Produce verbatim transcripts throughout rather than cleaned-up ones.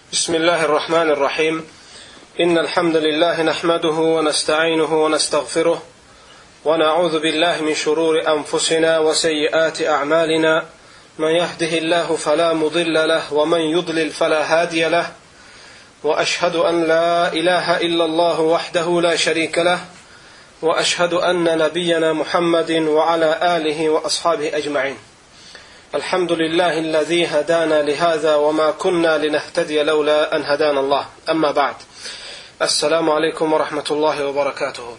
بسم الله الرحمن الرحيم إن الحمد لله نحمده ونستعينه ونستغفره ونعوذ بالله من شرور أنفسنا وسيئات أعمالنا من يهده الله فلا مضل له ومن يضلل فلا هادي له وأشهد أن لا إله إلا الله وحده لا شريك له وأشهد أن نبينا محمد وعلى آله وأصحابه أجمعين الحمد لله الذي هدانا لهذا وما كنا لنهتدي لولا أن هدانا الله أما بعد السلام عليكم ورحمة الله وبركاته.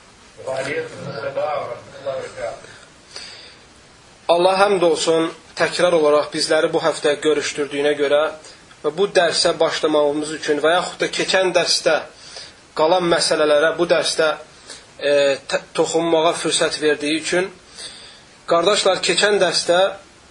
Allah həmd olsun təkrar olaraq bizləri bu həftə görüşdürdüyünə görə və bu dərsə başlamağımız üçün və yaxud da keçən dərsdə qalan məsələlərə bu dərsdə e, toxunmağa fürsət verdiyi üçün qardaşlar, keçən dərsdə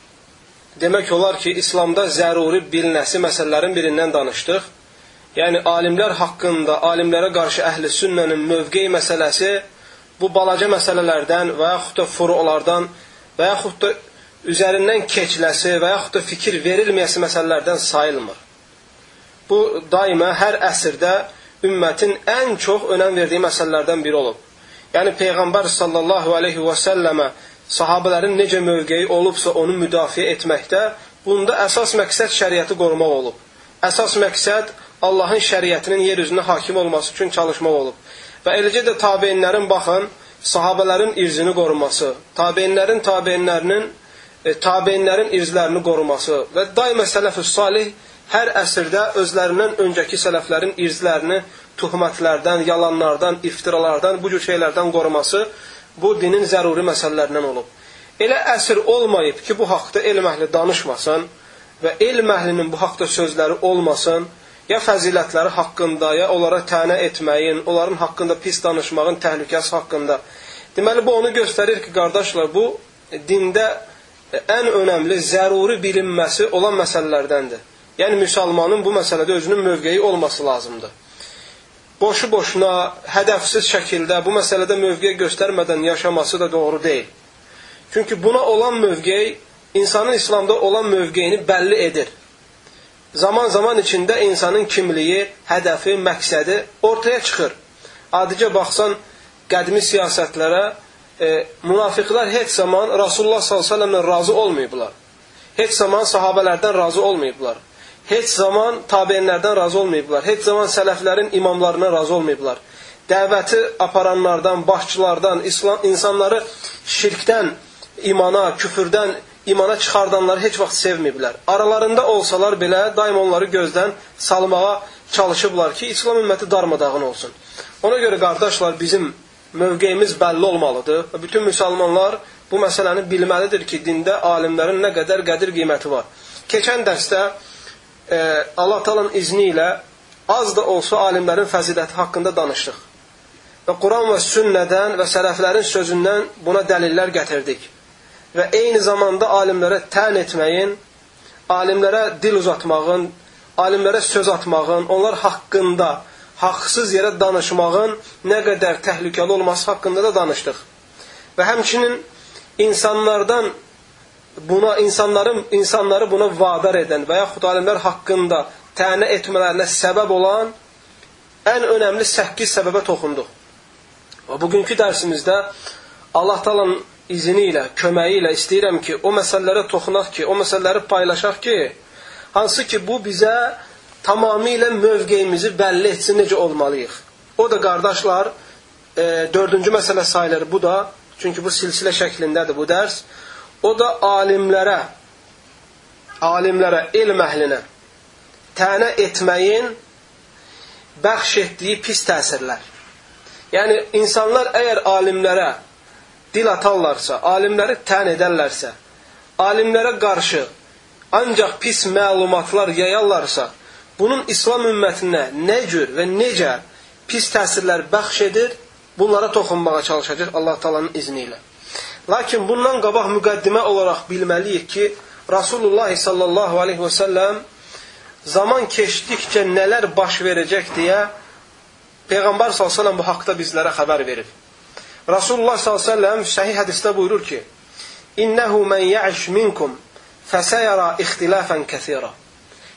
demək olar ki, İslamda zəruri bilinəsi məsələlərin birindən danışdıq. Yəni, alimlər haqqında, alimlərə qarşı əhl-i sünnənin mövqeyi məsələsi bu balaca məsələlərdən və yaxud da furulardan və yaxud da üzərindən keçiləsi və yaxud da fikir verilməyəsi məsələlərdən sayılmır. Bu, daima hər əsrdə ümmətin ən çox önəm verdiyi məsələlərdən biri olub. Yəni, Peyğəmbər sallallahu aleyhi və səlləmə sahabələrin necə mövqeyi olubsa onu müdafiə etməkdə, bunda əsas məqsəd şəriəti qorumaq olub. Əsas məqsəd Allahın şəriətinin yer üzünə hakim olması üçün çalışmaq olub. Və eləcə də tabeinlərin, baxın, sahabələrin irzini qoruması, tabeinlərin tabeinlərinin, e, tabeinlərin irzlərini qoruması və daima sələf-ü salih hər əsrdə özlərindən öncəki sələflərin irzlərini tuhmətlərdən, yalanlardan, iftiralardan, bu cür şeylərdən qoruması bu dinin zəruri məsələlərindən olub. Elə əsr olmayıb ki, bu haqda elm əhli danışmasın və elm əhlinin bu haqda sözləri olmasın, ya fəzilətləri haqqında, ya onlara tənə etməyin, onların haqqında pis danışmağın təhlükəsi haqqında. Deməli, bu onu göstərir ki, qardaşlar, bu dində ən önəmli, zəruri bilinməsi olan məsələlərdəndir. Yəni, müsəlmanın bu məsələdə özünün mövqeyi olması lazımdır. Boşu-boşuna, hədəfsiz şəkildə bu məsələdə mövqe göstərmədən yaşaması da doğru deyil. Çünki buna olan mövqe, insanın İslamda olan mövqeyini bəlli edir. Zaman-zaman içində insanın kimliyi, hədəfi, məqsədi ortaya çıxır. Adicə baxsan, qədimi siyasətlərə, e, münafiqlər heç zaman Rasulullah sallallahu əleyhi və səlləmlə razı olmayıblar. Heç zaman sahabələrdən razı olmayıblar. Heç zaman tabeinlərdən razı olmayıblar. Heç zaman sələflərin imamlarından razı olmayıblar. Dəvəti aparanlardan, başçılardan, İslam, insanları şirkdən imana, küfürdən imana çıxardanları heç vaxt sevməyiblər. Aralarında olsalar belə daim onları gözdən salmağa çalışıblar ki, İslam ümməti darmadağın olsun. Ona görə qardaşlar, bizim mövqeyimiz bəlli olmalıdır. Və bütün müsəlmanlar bu məsələni bilməlidir ki, dində alimlərin nə qədər qədir qiyməti var. Keçən dərsdə Ee, Allah Taala'nın izni ilə az da olsa alimlərin fəziləti haqqında danışdıq. Və Quran və sünnədən və sələflərin sözündən buna dəlillər gətirdik. Və eyni zamanda alimlərə tən etməyin, alimlərə dil uzatmağın, alimlərə söz atmağın, onlar haqqında haqsız yerə danışmağın nə qədər təhlükəli olması haqqında da danışdıq. Və həmçinin insanlardan buna insanların insanları buna vadar edən və yaxud alimlər haqqında tənə etmələrinə səbəb olan ən önəmli səkkiz səbəbə toxunduq. Və bugünkü dərsimizdə Allah Taala'nın izni ilə, köməyi ilə istəyirəm ki, o məsələlərə toxunaq ki, o məsələləri paylaşaq ki, hansı ki bu bizə tamamilə mövqeyimizi bəlli etsin, necə olmalıyıq. O da qardaşlar, e, dördüncü məsələ sayılır bu da, çünki bu silsilə şəklindədir bu dərs. O da alimlərə, alimlərə, elm əhlinə tənə etməyin bəxş etdiyi pis təsirlər. Yəni, insanlar əgər alimlərə dil atarlarsa, alimləri tən edərlərsə, alimlərə qarşı ancaq pis məlumatlar yayarlarsa, bunun İslam ümmətinə nə cür və necə pis təsirlər bəxş edir, bunlara toxunmağa çalışacaq Allah Taala'nın izni ilə. Lakin bundan qabaq müqəddimə olaraq bilməliyik ki, Rasulullah sallallahu aleyhi və səlləm zaman keçdikcə nələr baş verəcək deyə Peyğəmbər sallallahu aleyhi və səlləm bu haqda bizlərə xəbər verir. Rasulullah sallallahu aleyhi və səlləm səhih hədisdə buyurur ki, İnnəhu mən yə'iş minkum fəsəyərə ixtilafən kəthira.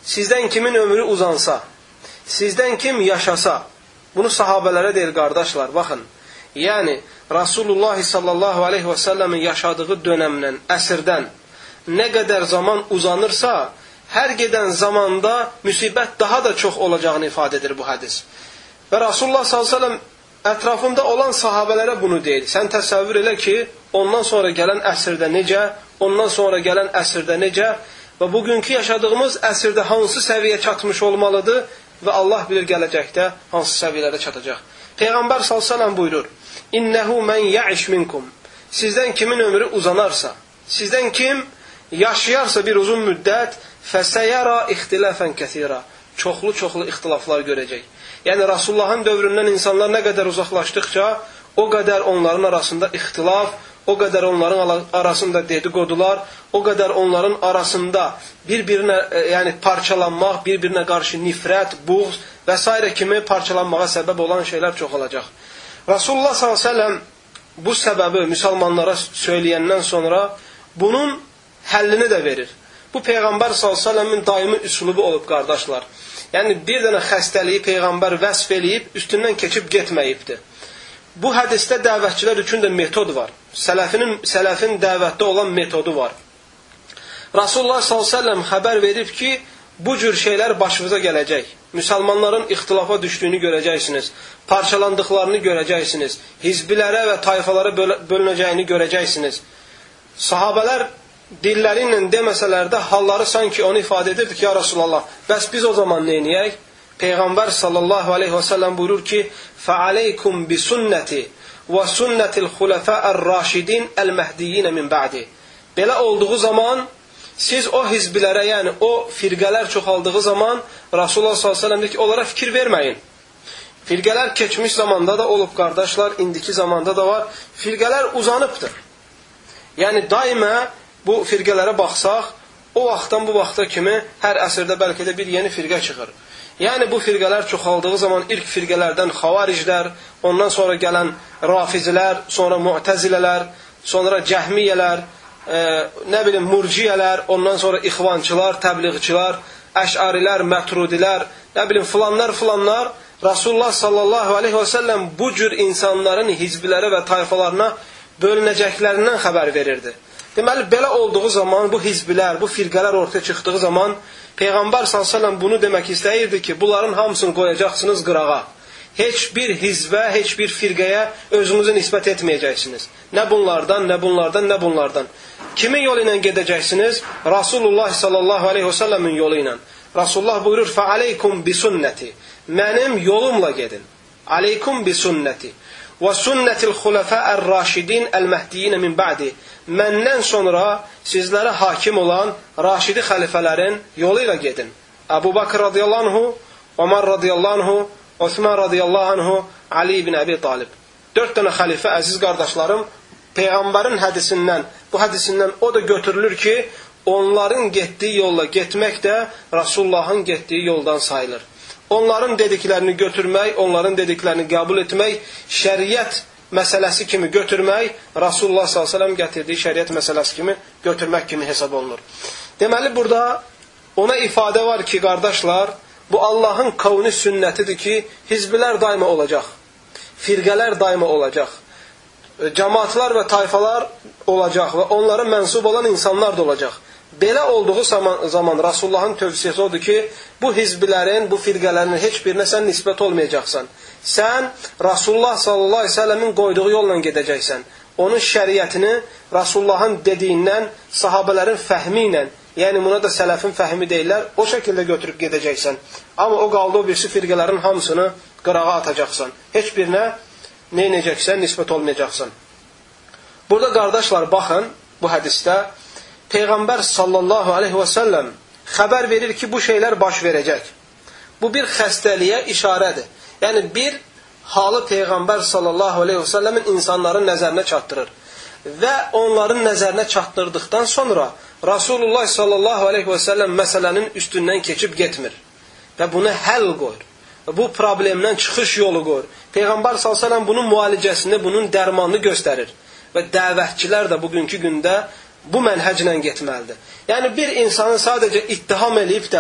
sizdən kimin ömrü uzansa, sizdən kim yaşasa, bunu sahabələrə deyir qardaşlar, baxın. Yəni, Rasulullah sallallahu aleyhi və səlləmin yaşadığı dönəmdən, əsrdən nə qədər zaman uzanırsa, hər gedən zamanda müsibət daha da çox olacağını ifadə edir bu hədis. Və Rasulullah sallallahu aleyhi və səlləm ətrafında olan sahabələrə bunu deyir. Sən təsəvvür elə ki, ondan sonra gələn əsrdə necə, ondan sonra gələn əsrdə necə və bugünkü yaşadığımız əsrdə hansı səviyyə çatmış olmalıdır və Allah bilir gələcəkdə hansı səviyyələrə çatacaq. Peyğəmbər sallallahu əleyhi və səlləm buyurur: İnnehu men ya'ish minkum. Sizdən kimin ömrü uzanarsa, sizdən kim yaşayarsa bir uzun müddət, fəsəyara ixtilafən kəthira. Çoxlu-çoxlu ixtilaflar görəcək. Yəni Rasulullahın dövründən insanlar nə qədər uzaqlaşdıqca, o qədər onların arasında ixtilaf, o qədər onların arasında dedikodular, o qədər onların arasında bir-birinə, yəni parçalanmaq, bir-birinə qarşı nifrət, buğz və s. kimi parçalanmağa səbəb olan şeylər çox olacaq. Rasulullah sallallahu əleyhi və səlləm bu səbəbi müsəlmanlara söyləyəndən sonra bunun həllini də verir. Bu Peyğəmbər sallallahu əleyhi və səlləmin daimi üslubu olub qardaşlar. Yəni bir dənə xəstəliyi Peyğəmbər vəsf eləyib, üstündən keçib getməyibdir. Bu hədisdə dəvətçilər üçün də metod var. Sələfinin, sələfin dəvətdə olan metodu var. Rasulullah sallallahu əleyhi və səlləm xəbər verib ki, bu cür şeylər başınıza gələcək. Müsəlmanların ixtilafa düşdüyünü görəcəksiniz. Parçalandıqlarını görəcəksiniz. Hizbilərə və tayfalara bölünəcəyini görəcəksiniz. Sahabələr dilləri ilə deməsələr də halları sanki onu ifadə edirdi ki, ya Rasulallah, bəs biz o zaman neyniyək? Peyğəmbər sallallahu aleyhi və səlləm buyurur ki, فَعَلَيْكُمْ بِسُنَّةِ وَسُنَّةِ الْخُلَفَاءَ الرَّاشِدِينَ الْمَهْدِيِّينَ مِنْ بَعْدِ. Belə olduğu zaman siz o hizbilərə, yəni o firqələr çoxaldığı zaman Rasulullah sallallahu aleyhi və səlləm deyir ki, onlara fikir verməyin. Firqələr keçmiş zamanda da olub qardaşlar, indiki zamanda da var. Firqələr uzanıbdır. Yəni daimə bu firqələrə baxsaq, o vaxtdan bu vaxta kimi hər əsrdə bəlkə də bir yeni firqə çıxır. Yəni bu firqələr çoxaldığı zaman ilk firqələrdən xavariclər, ondan sonra gələn rafizilər, sonra mu'təzilələr, sonra cəhmiyyələr, e, nə bilim murciyələr, ondan sonra ixvançılar, təbliğçilər, əşarilər, mətrudilər, nə bilim filanlar filanlar. Rasulullah sallallahu aleyhi və səlləm bu cür insanların hizbilərə və tayfalarına bölünəcəklərindən xəbər verirdi. Deməli, belə olduğu zaman bu hizbilər, bu firqələr ortaya çıxdığı zaman Peyğəmbər sallallahu əleyhi və səlləm bunu demək istəyirdi ki, bunların hamısını qoyacaqsınız qırağa. Heç bir hizbə, heç bir firqəyə özünüzü nisbət etməyəcəksiniz. Nə bunlardan, nə bunlardan, nə bunlardan. Kimin yolu ilə gedəcəksiniz? Rasulullah sallallahu aleyhi və səlləmin yolu ilə. Rasulullah buyurur, فَعَلَيْكُمْ بِسُنَّةِ. Mənim yolumla gedin. Aleykum bisunnəti. Və sünnətil xulafəər raşidin əl-məhdiyinə min ba'di. Məndən sonra sizlərə hakim olan raşidi xəlifələrin yolu ilə gedin. Əbu Bakr radiyallahu anhu, Ömər radiyallahu anhu, Osman radiyallahu anhu, Ali ibn Əbi Talib. Dörd dənə xəlifə, əziz qardaşlarım, Peyğəmbərin hədisindən, bu hədisindən o da götürülür ki, onların getdiyi yolla getmək də Rasulullahın getdiyi yoldan sayılır. Onların dediklərini götürmək, onların dediklərini qəbul etmək, şəriət məsələsi kimi götürmək, Rasulullah sallallahu əleyhi və səlləm gətirdiyi şəriət məsələsi kimi götürmək kimi hesab olunur. Deməli, burada ona ifadə var ki, qardaşlar, bu Allahın qavni sünnətidir ki, hizbilər daima olacaq, firqələr daima olacaq, cəmaatlar və tayfalar olacaq və onlara mənsub olan insanlar da olacaq. Belə olduğu zaman, zaman Rasulullahın tövsiyəsi odur ki, bu hizbilərin, bu firqələrin heç birinə sən nisbət olmayacaqsan. Sən Rasulullah sallallahu aleyhi ve sellemin qoyduğu yolla gedəcəksən. Onun şəriətini Rasulullahın dediyindən, sahabələrin fəhmi ilə, yəni buna da sələfin fəhmi deyirlər, o şəkildə götürüb gedəcəksən. Amma o qaldı o birisi firqələrin hamısını qırağa atacaqsan. Heç birinə neynəyəcəksən, nisbət olmayacaqsan. Burada qardaşlar, baxın, bu hədisdə Peyğəmbər sallallahu aleyhi və səlləm xəbər verir ki, bu şeylər baş verəcək. Bu bir xəstəliyə işarədir. Yəni bir halı Peyğəmbər sallallahu aleyhi və səlləmin insanların nəzərinə çatdırır. Və onların nəzərinə çatdırdıqdan sonra Rasulullah sallallahu aleyhi və səlləm məsələnin üstündən keçib getmir. Və bunu həll qoyur. Bu problemdən çıxış yolu qoyur. Peyğəmbər sallallahu aleyhi və səlləm bunun müalicəsini, bunun dərmanını göstərir. Və dəvətçilər də bugünkü gündə bu mənhəclə getməlidir. Yəni bir insanı sadəcə ittiham eləyib də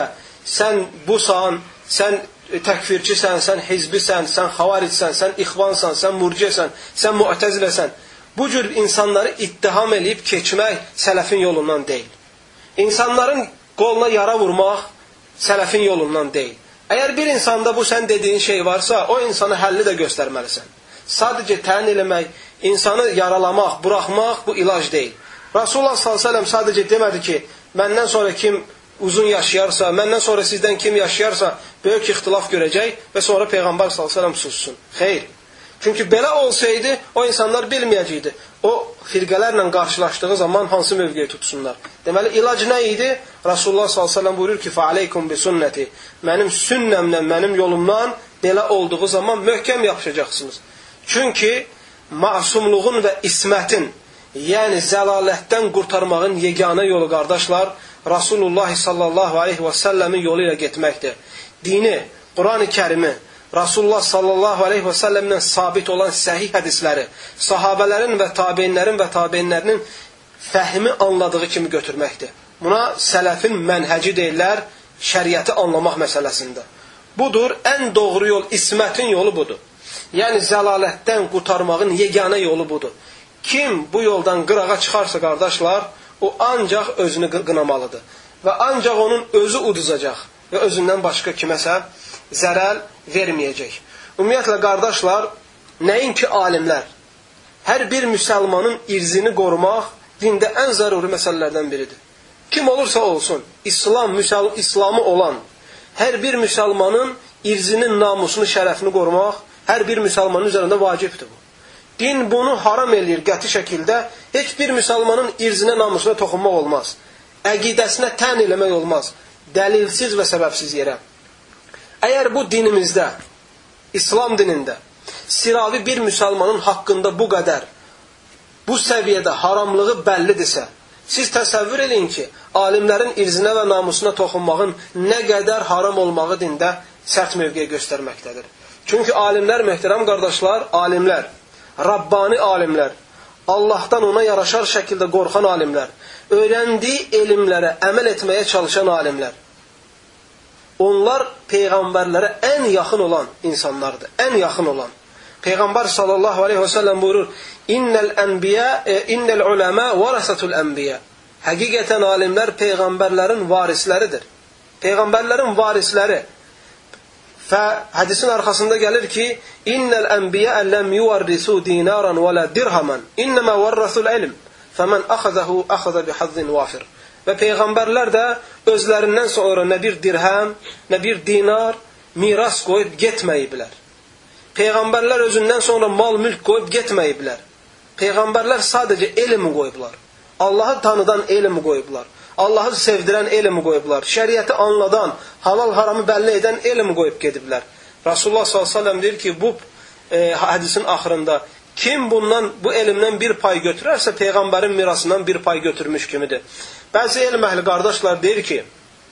sən busan, sən təkfirçisən, sən hizbisən, sən xavaricsən, sən ixvansan, sən murciəsən, sən mu'təziləsən. Bu cür insanları ittiham edib keçmək sələfin yolundan deyil. İnsanların qoluna yara vurmaq sələfin yolundan deyil. Əgər bir insanda bu sən dediyin şey varsa, o insana həlli də göstərməlisən. Sadəcə təyin eləmək, insanı yaralamaq, buraxmaq bu ilac deyil. Rasulullah sallallahu əleyhi və səlləm sadəcə demədi ki, məndən sonra kim uzun yaşayarsa, məndən sonra sizdən kim yaşayarsa, böyük ixtilaf görəcək və sonra Peyğəmbər sallallahu əleyhi və səlləm sussun. Xeyr. Çünki belə olsaydı, o insanlar bilməyəcəkdi. O firqələrlə qarşılaşdığı zaman hansı mövqeyi tutsunlar. Deməli, ilac nə idi? Rasulullah sallallahu əleyhi və səlləm buyurur ki, fa'aleykum bi sünnəti. Mənim sünnəmlə, mənim yolumdan belə olduğu zaman möhkəm yapışacaqsınız. Çünki masumluğun və ismətin, yəni zəlalətdən qurtarmağın yeganə yolu, qardaşlar, Rasulullah sallallahu aleyhi və səlləmin yolu ilə getməkdir. Dini, Quran-ı Kərimi, Rasulullah sallallahu aleyhi və səlləmlə sabit olan səhih hədisləri, sahabələrin və tabeinlərin və tabeinlərinin fəhmi anladığı kimi götürməkdir. Buna sələfin mənhəci deyirlər, şəriəti anlamaq məsələsində. Budur, ən doğru yol, ismətin yolu budur. Yəni, zəlalətdən qurtarmağın yeganə yolu budur. Kim bu yoldan qırağa çıxarsa, qardaşlar, o ancaq özünü qınamalıdır. Və ancaq onun özü uduzacaq və özündən başqa kiməsə zərər verməyəcək. Ümumiyyətlə, qardaşlar, nəinki alimlər, hər bir müsəlmanın irzini qorumaq dində ən zəruri məsələlərdən biridir. Kim olursa olsun, İslam, müsəl, İslamı olan hər bir müsəlmanın irzinin, namusunu, şərəfini qorumaq hər bir müsəlmanın üzərində vacibdir bu. Din bunu haram eləyir qəti şəkildə. Heç bir müsəlmanın irzinə, namusuna toxunmaq olmaz. Əqidəsinə tən eləmək olmaz. Dəlilsiz və səbəbsiz yerə. Əgər bu dinimizdə, İslam dinində, siravi bir müsəlmanın haqqında bu qədər, bu səviyyədə haramlığı bəllidirsə, siz təsəvvür edin ki, alimlərin irzinə və namusuna toxunmağın nə qədər haram olmağı dində sərt mövqeyə göstərməkdədir. Çünki alimlər, möhtərəm qardaşlar, alimlər, Rabbani alimlər, Allahdan ona yaraşar şəkildə qorxan alimlər, öyrəndiyi elmlərə əməl etməyə çalışan alimlər, onlar peyğəmbərlərə ən yaxın olan insanlardır, ən yaxın olan. Peyğəmbər sallallahu aleyhi və səlləm buyurur, İnnəl ənbiyə, innəl uləmə vərəsətul ənbiyə. Həqiqətən alimlər peyğəmbərlərin varisləridir. Peyğəmbərlərin varisləri. Və hədisin arxasında gəlir ki, İnnəl ənbiyə ləm yuvarrisu dinaran və lə dirhaman, innəmə vərrəsul ilm, fəmən əxədəhu əxədə bihazzin vafir. Və peyğəmbərlər də özlərindən sonra nə bir dirhəm, nə bir dinar miras qoyub getməyiblər. Peyğəmbərlər özündən sonra mal mülk qoyub getməyiblər. Peyğəmbərlər sadəcə elmi qoyublar. Allahı tanıdan elmi qoyublar. Allahı sevdirən elmi qoyublar. Şəriəti anladan, halal haramı bəlli edən elmi qoyub gediblər. Rasulullah sallallahu əleyhi və səlləm deyir ki, bu e, hədisin axırında kim bundan, bu elmdən bir pay götürərsə, Peyğəmbərin mirasından bir pay götürmüş kimidir. Bəzi elm əhli qardaşlar deyir ki,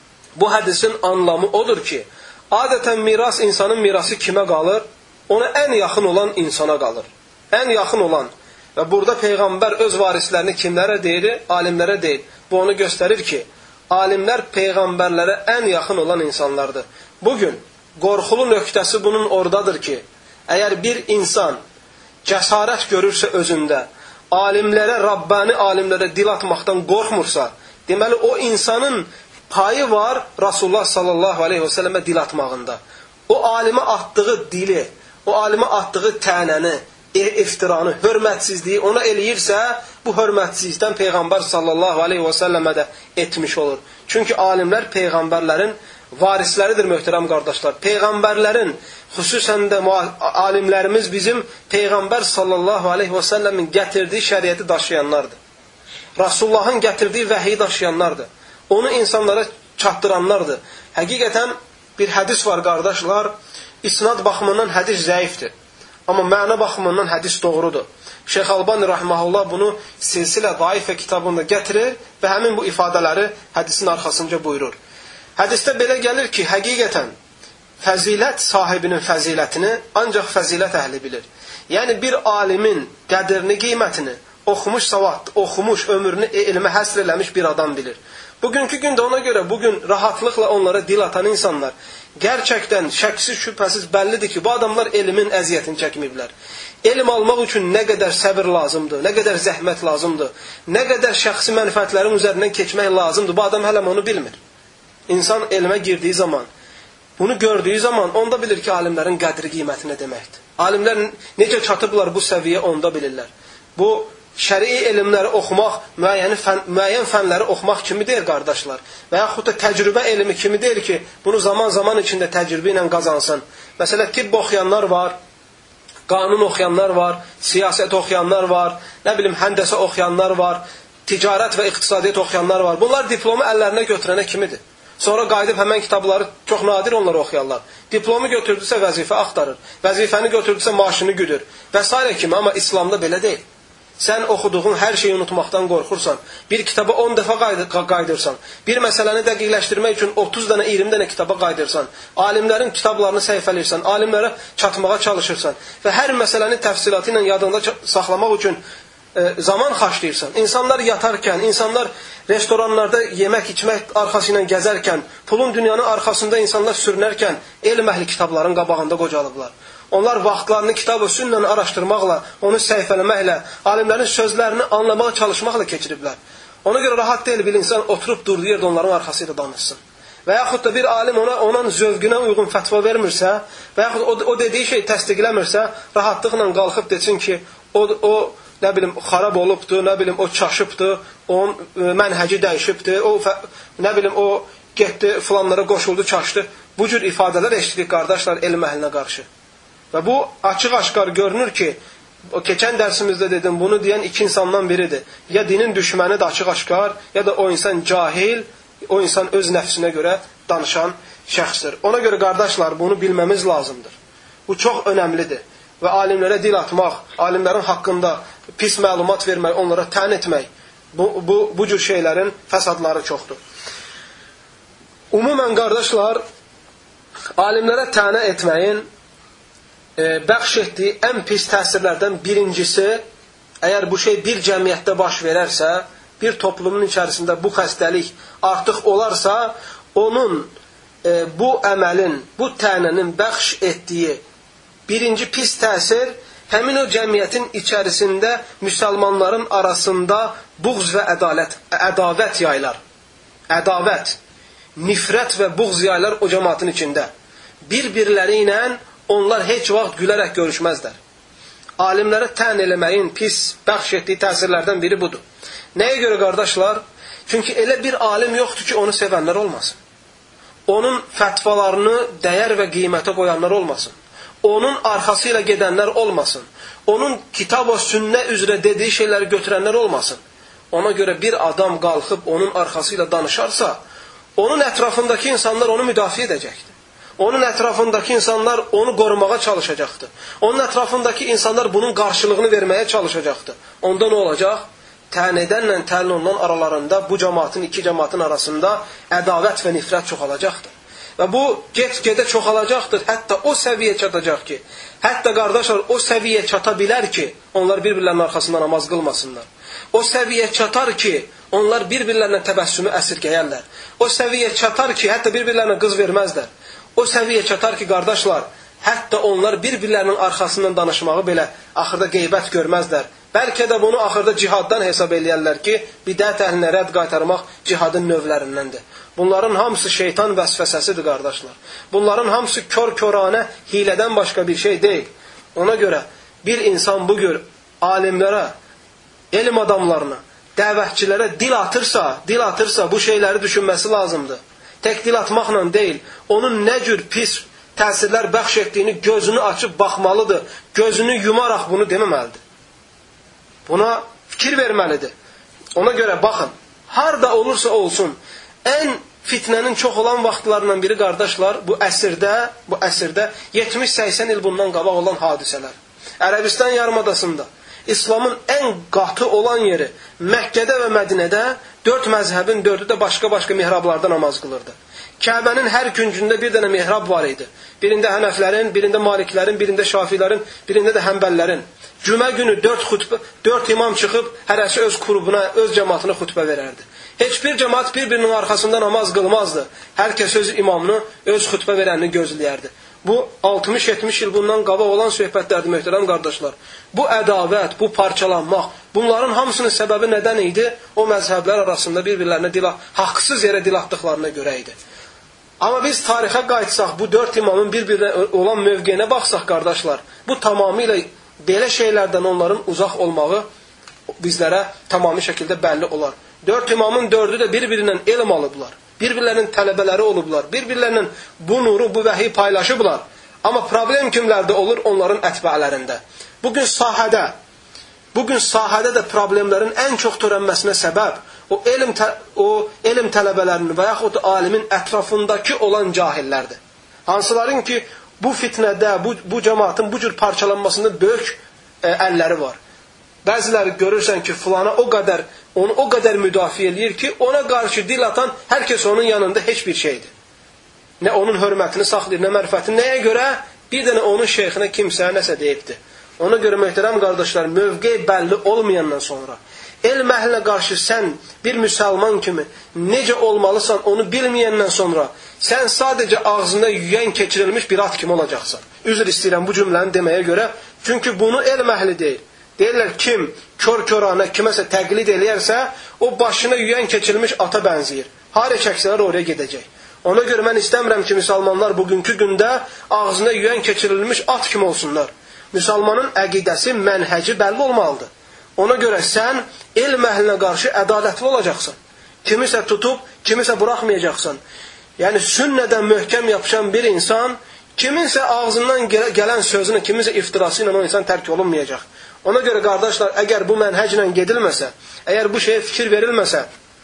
bu hədisin anlamı odur ki, adətən miras, insanın mirası kimə qalır? Ona ən yaxın olan insana qalır. Ən yaxın olan. Və burada Peyğəmbər öz varislərini kimlərə deyir? Alimlərə deyir. Bu onu göstərir ki, alimlər Peyğəmbərlərə ən yaxın olan insanlardır. Bugün qorxulu nöqtəsi bunun oradadır ki, əgər bir insan cəsarət görürsə özündə, alimlərə, Rabbani alimlərə dil atmaqdan qorxmursa, deməli o insanın payı var Rasulullah sallallahu aleyhi və səlləmə dil atmağında. O alimə atdığı dili, o alimə atdığı tənəni, iftiranı, hörmətsizliyi ona eləyirsə, bu hörmətsizlikdən Peyğəmbər sallallahu aleyhi və səlləmə də etmiş olur. Çünki alimlər Peyğəmbərlərin varisləridir, möhtərəm qardaşlar. Peyğəmbərlərin, xüsusən də alimlərimiz bizim Peyğəmbər sallallahu aleyhi və səlləmin gətirdiyi şəriəti daşıyanlardır. Rasulullahın gətirdiyi vəhiyi daşıyanlardır. Onu insanlara çatdıranlardır. Həqiqətən bir hədis var, qardaşlar. İsnad baxımından hədis zəifdir. Amma məna baxımından hədis doğrudur. Şeyx Albani rahmehullah bunu Silsilə Daifə kitabında gətirir və həmin bu ifadələri hədisin arxasınca buyurur. Hədisdə belə gəlir ki, həqiqətən fəzilət sahibinin fəzilətini ancaq fəzilət əhli bilir. Yəni bir alimin qədrini, qiymətini oxumuş savadlı, oxumuş, ömrünü elmə həsr eləmiş bir adam bilir. Bugünkü gündə ona görə bugün rahatlıqla onlara dil atan insanlar gerçəkdən şəksiz şübhəsiz bəllidir ki, bu adamlar elmin əziyyətini çəkməyiblər. Elm almaq üçün nə qədər səbir lazımdır, nə qədər zəhmət lazımdır, nə qədər şəxsi mənfəətlərin üzərindən keçmək lazımdır. Bu adam hələm onu bilmir. İnsan elmə girdiyi zaman, bunu gördüyü zaman onda bilir ki, alimlərin qədri qiyməti nə deməkdir. Alimlər necə çatıblar bu səviyyə onda bilirlər. Bu şərii elmləri oxumaq, müəyyən, fən, müəyyən fənləri oxumaq kimi deyil, qardaşlar. Və yaxud da təcrübə elmi kimi deyil ki, bunu zaman-zaman içində təcrübə ilə qazansın. Məsələn, tibb oxuyanlar var, qanun oxuyanlar var, siyasət oxuyanlar var, nə bilim, həndəsə oxuyanlar var, ticarət və iqtisadiyyat oxuyanlar var. Bunlar diplomu əllərinə götürənə kimidir. Sonra qayıdıb həmən kitabları çox nadir onları oxuyarlar. Diplomu götürdüsə vəzifə axtarır, vəzifəni götürdüsə maaşını güdür və s. kimi. Amma İslamda belə deyil. Sən oxuduğun hər şeyi unutmaqdan qorxursan, bir kitaba on dəfə qaydırsan, bir məsələni dəqiqləşdirmək üçün otuz dənə, iyirmi dənə kitaba qaydırsan, alimlərin kitablarını səhifələyirsən, alimlərə çatmağa çalışırsan və hər məsələni təfsilatı ilə yadında saxlamaq üçün e, zaman xərcləyirsən. İnsanlar yatarkən, insanlar restoranlarda yemək, içmək arxası ilə gəzərkən, pulun dünyanın arxasında insanlar sürünərkən, elm əhli kitabların qabağında qocalıblar. Onlar vaxtlarını kitab-ı sünnəni araşdırmaqla, onu səhifələməklə, alimlərin sözlərini anlamağa çalışmaqla keçiriblər. Ona görə rahat deyil bir insan oturub durduğu yerdə onların arxasıyla danışsın. Və yaxud da bir alim ona onun zövqünə uyğun fətva vermirsə, və yaxud o, o dediyi şey təsdiqləmirsə, rahatlıqla qalxıb desin ki, o, o nə bilim, xarab olubdur, nə bilim, o çaşıbdır, onun mənhəci dəyişibdir, o, nə bilim, o getdi, filanlara qoşuldu, çaşdı. Bu cür ifadələr eşitdik, qardaşlar, elm əhlinə qarşı. Və bu açıq-aşkar görünür ki, o keçən dərsimizdə dedim, bunu deyən iki insandan biridir. Ya dinin düşməni də açıq-aşkar, ya da o insan cahil, o insan öz nəfsinə görə danışan şəxsdir. Ona görə qardaşlar, bunu bilməmiz lazımdır. Bu çox önəmlidir. Və alimlərə dil atmaq, alimlərin haqqında pis məlumat vermək, onlara tən etmək, bu, bu, bu cür şeylərin fəsadları çoxdur. Umumən qardaşlar, alimlərə tənə etməyin bəxş etdiyi ən pis təsirlərdən birincisi, əgər bu şey bir cəmiyyətdə baş verərsə, bir toplumun içərisində bu xəstəlik artıq olarsa, onun e, bu əməlin, bu tənənin bəxş etdiyi birinci pis təsir, həmin o cəmiyyətin içərisində müsəlmanların arasında buğz və ədalət, ədavət yaylar. Ədavət, nifrət və buğz yaylar o cəmaatın içində. Bir-birləri ilə onlar heç vaxt gülərək görüşməzlər. Alimlərə tən eləməyin pis bəxş etdiyi təsirlərdən biri budur. Nəyə görə qardaşlar? Çünki elə bir alim yoxdur ki, onu sevənlər olmasın. Onun fətvalarını dəyər və qiymətə qoyanlar olmasın. Onun arxası ilə gedənlər olmasın. Onun kitab və sünnə üzrə dediyi şeyləri götürənlər olmasın. Ona görə bir adam qalxıb onun arxası ilə danışarsa, onun ətrafındakı insanlar onu müdafiə edəcəkdir. Onun ətrafındakı insanlar onu qorumağa çalışacaqdır. Onun ətrafındakı insanlar bunun qarşılığını verməyə çalışacaqdır. Onda nə olacaq? Tən edənlə təlin olunan aralarında bu cəmaatın, iki cəmaatın arasında ədavət və nifrət çoxalacaqdır. Və bu get-gedə çoxalacaqdır. Hətta o səviyyə çatacaq ki, hətta qardaşlar o səviyyə çata bilər ki, onlar bir-birlərinin arxasında namaz qılmasınlar. O səviyyə çatar ki, onlar bir-birlərinə təbəssümü əsirgəyərlər. O səviyyə çatar ki, hətta bir-birlərinə qız verməzlər. O səviyyə çatar ki, qardaşlar, hətta onlar bir-birlərinin arxasından danışmağı belə axırda qeybət görməzlər. Bəlkə də bunu axırda cihaddan hesab eləyərlər ki, bidət əhlinə rədd qaytarmaq cihadın növlərindəndir. Bunların hamısı şeytan vəsvəsəsidir, qardaşlar. Bunların hamısı kör-köranə hilədən başqa bir şey deyil. Ona görə bir insan bu gün alimlərə, elm adamlarına, dəvətçilərə dil atırsa, dil atırsa bu şeyləri düşünməsi lazımdır. Tək dil atmaqla deyil, onun nə cür pis təsirlər bəxş etdiyini gözünü açıb baxmalıdır. Gözünü yumaraq bunu deməməlidir. Buna fikir verməlidir. Ona görə baxın, harda olursa olsun, ən fitnənin çox olan vaxtlarından biri qardaşlar, bu əsrdə, bu əsrdə yetmiş səksən il bundan qabaq olan hadisələr. Ərəbistan yarımadasında İslamın ən qatı olan yeri Məkkədə və Mədinədə dörd məzhəbin dördü də başqa-başqa mihrablarda namaz qılırdı. Kəbənin hər küncündə bir dənə mihrab var idi. Birində Hənəflərin, birində Maliklərin, birində Şafilərin, birində də Həmbəllərin. Cümə günü dörd xutbə, dörd imam çıxıb hərəsi öz qrubuna, öz cəmaatına xutbə verərdi. Heç bir cəmaat bir-birinin arxasında namaz qılmazdı. Hər kəs öz imamını, öz xutbə verənini gözləyərdi. Bu altmış yetmiş il bundan qabaq olan söhbətlərdir, möhtərəm qardaşlar. Bu ədavət, bu parçalanmaq, bunların hamısının səbəbi nədən idi? O məzhəblər arasında bir-birlərinə dil, haqsız yerə dil atdıqlarına görə idi. Amma biz tarixə qayıtsaq, bu dörd imamın bir-birinə olan mövqeyinə baxsaq, qardaşlar, bu tamamilə belə şeylərdən onların uzaq olmağı bizlərə tamami şəkildə bəlli olar. Dörd imamın dördü də bir-birindən elm alıblar. Bir-birlərinin tələbələri olublar. Bir-birlərinin bu nuru, bu vəhiyi paylaşıblar. Amma problem kimlərdə olur? Onların ətbələrində. Bugün sahədə, bugün sahədə də problemlərin ən çox törənməsinə səbəb o elm, o elm tələbələrinin və yaxud da alimin ətrafındakı olan cahillərdir. Hansıların ki, bu fitnədə, bu, bu cəmaatın bu cür parçalanmasında böyük e, əlləri var. Bəziləri görürsən ki, filana o qədər, onu o qədər müdafiə eləyir ki, ona qarşı dil atan hər kəs onun yanında heç bir şeydir. Nə onun hörmətini saxlayır, nə mərifətini. Nəyə görə? Bir dənə onun şeyxinə kimsəyə nəsə deyibdir. Ona görə möhtərəm qardaşlar, mövqey bəlli olmayandan sonra, elm əhlinə qarşı sən bir müsəlman kimi necə olmalısan onu bilməyəndən sonra, sən sadəcə ağzında yüyən keçirilmiş bir at kimi olacaqsan. Üzr istəyirəm bu cümləni deməyə görə. Çünki bunu elm əhli deyir. Deyirlər, kim kör-körana kiməsə təqlid eləyərsə, o başına yüyən keçirilmiş ata bənzəyir. Hara çəksələr oraya gedəcək. Ona görə mən istəmirəm ki, müsəlmanlar bugünkü gündə ağzına yüyən keçirilmiş at kimi olsunlar. Müsəlmanın əqidəsi, mənhəci bəlli olmalıdır. Ona görə sən elm əhlinə qarşı ədalətli olacaqsan. Kimisə tutub, kimisə buraxmayacaqsan. Yəni sünnədən möhkəm yapışan bir insan, kiminsə ağzından gələn sözünü, kiminsə iftirası ilə o insan tərk olunmayacaq. Ona görə qardaşlar, əgər bu mənhəclə gedilməsə, əgər bu şeyə fikir verilməsə,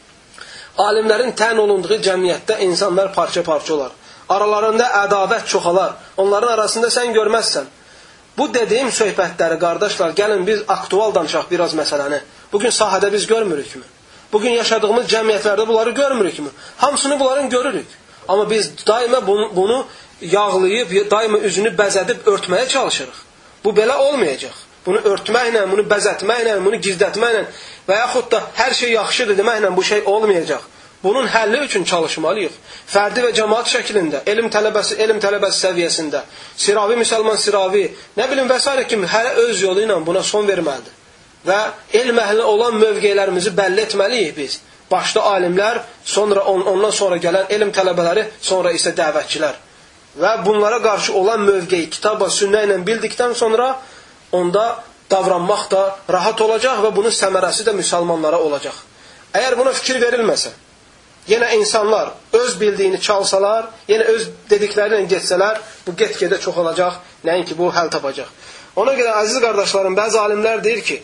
alimlərin tən olunduğu cəmiyyətdə insanlar parça-parça olar. Aralarında ədavət çoxalar. Onların arasında sən görməzsən. Bu dediyim söhbətləri, qardaşlar, gəlin biz aktual danışaq biraz məsələni. Bugün sahədə biz görmürükmü? Bugün yaşadığımız cəmiyyətlərdə bunları görmürükmü? Hamısını bunların görürük. Amma biz daima bunu, bunu yağlayıb, daima üzünü bəzədib örtməyə çalışırıq. Bu belə olmayacaq. Bunu örtməklə, bunu bəzətməklə, bunu gizlətməklə və yaxud da hər şey yaxşıdır deməklə bu şey olmayacaq. Bunun həlli üçün çalışmalıyıq. Fərdi və cəmaat şəklində, elm tələbəsi, elm tələbəsi səviyyəsində, siravi, müsəlman siravi, nə bilim və s. kimi hər öz yolu ilə buna son verməlidir. Və elm əhlinə olan mövqeylərimizi bəlli etməliyik biz. Başda alimlər, sonra on, ondan sonra gələn elm tələbələri, sonra isə dəvətçilər. Və bunlara qarşı olan mövqeyi kitaba, sünnə ilə bildikdən sonra onda davranmaq da rahat olacaq və bunun səmərəsi də müsəlmanlara olacaq. Əgər buna fikir verilməsə, yenə insanlar öz bildiyini çalsalar, yenə öz dedikləri ilə getsələr, bu get-gedə çox olacaq, nəinki bu həll tapacaq. Ona görə əziz qardaşlarım, bəzi alimlər deyir ki,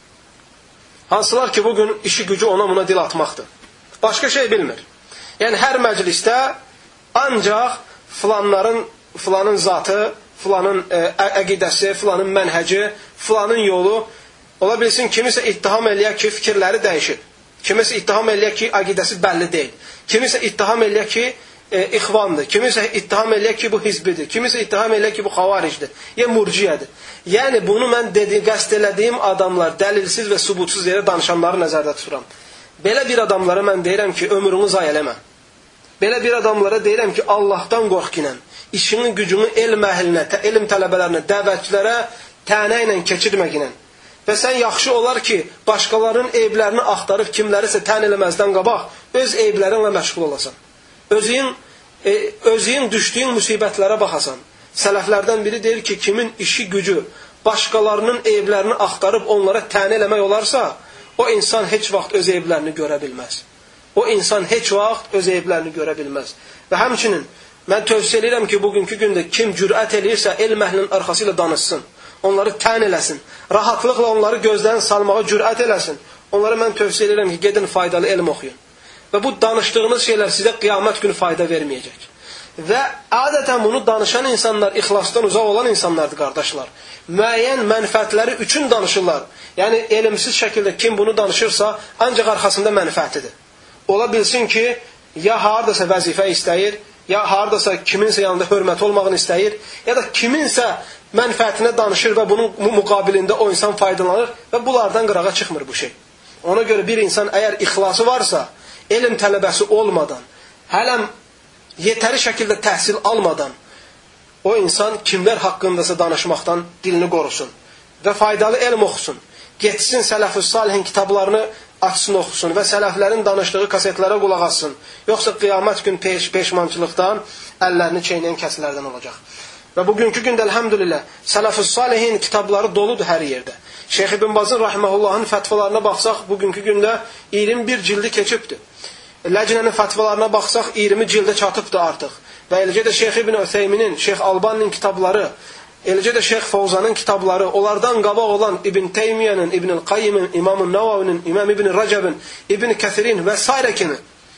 hansılar ki, bugün işi gücü ona buna dil atmaqdır. Başqa şey bilmir. Yəni, hər məclisdə ancaq filanların, filanın zatı, filanın ə, əqidəsi, filanın mənhəci, filanın yolu, ola bilsin, kimisə ittiham eləyək ki, fikirləri dəyişib. Kimisə ittiham eləyək ki, əqidəsi bəlli deyil. Kimisə ittiham eləyək ki, e, ixvandır. Kimisə ittiham eləyək ki, bu hizbidir. Kimisə ittiham eləyək ki, bu xavaricdir. Ya murciyədir. Yəni, bunu mən dedi, qəst elədiyim adamlar, dəlilsiz və subutsuz yerə danışanları nəzərdə tuturam. Belə bir adamlara mən deyirəm ki, ömrünü zay eləmə. Belə bir adamlara deyirəm ki, Allahdan qorx ilə, işinin gücünü elm əhlinə, elm tələbələrinə, dəvətçilərə tənə ilə keçirmək ilə. Və sən yaxşı olar ki, başqalarının eyblərini axtarıb kimlərisə tən eləməzdən qabaq, öz eyblərinlə məşğul olasan. Özün, e, özün düşdüyün müsibətlərə baxasan. Sələflərdən biri deyir ki, kimin işi gücü başqalarının eyblərini axtarıb onlara tən eləmək olarsa, o insan heç vaxt öz eyblərini görə bilməz. O insan heç vaxt öz eyblərini görə bilməz. Və həmçinin, mən tövsiyə edirəm ki, bugünkü gündə kim cürət eləyirsə, elm əhlinin arxası ilə danışsın. Onları tən eləsin. Rahatlıqla onları gözdən salmağa cürət eləsin. Onlara mən tövsiyə edirəm ki, gedin faydalı elm oxuyun. Və bu danışdığınız şeylər sizə qiyamət günü fayda verməyəcək. Və adətən bunu danışan insanlar, ixlasdan uzaq olan insanlardır, qardaşlar. Müəyyən mənfəətləri üçün danışırlar. Yəni, elmsiz şəkildə kim bunu danışırsa, ancaq arxasında mənfəətidir. Ola bilsin ki, ya hardasa vəzifə istəyir, ya hardasa kiminsə yanında hörmət olmağını istəyir, ya da kiminsə mənfəətinə danışır və bunun müqabilində o insan faydalanır və bunlardan qırağa çıxmır bu şey. Ona görə bir insan əgər ixlası varsa, elm tələbəsi olmadan, hələm yetəri şəkildə təhsil almadan, o insan kimlər haqqındasa danışmaqdan dilini qorusun və faydalı elm oxusun. Getsin Sələf-ü Salihin kitablarını açsın, oxusun və sələflərin danışdığı kasetlərə qulaq assın. Yoxsa qiyamət gün peş, peşmançılıqdan əllərini çeynəyən kəslərdən olacaq. Və bugünkü gündə elhamdülillah Sələf-ü Salihin kitabları doludur hər yerdə. Şeyx İbn Bazın rahimehullahın fətvalarına baxsaq, bugünkü gündə iyirmi bir cildi keçibdir. Ləcnənin fətvalarına baxsaq, iyirmi cildə çatıbdır artıq. Və eləcə də Şeyx İbn Öseyminin, Şeyx Albaninin kitabları, eləcə də Şeyx Fovzanın kitabları, onlardan qabaq olan İbn Teymiyənin, İbn Qayyimin, İmam Nəvavinin, İmam İbn Rəcəbin, İbn Kəsirin və s. kimi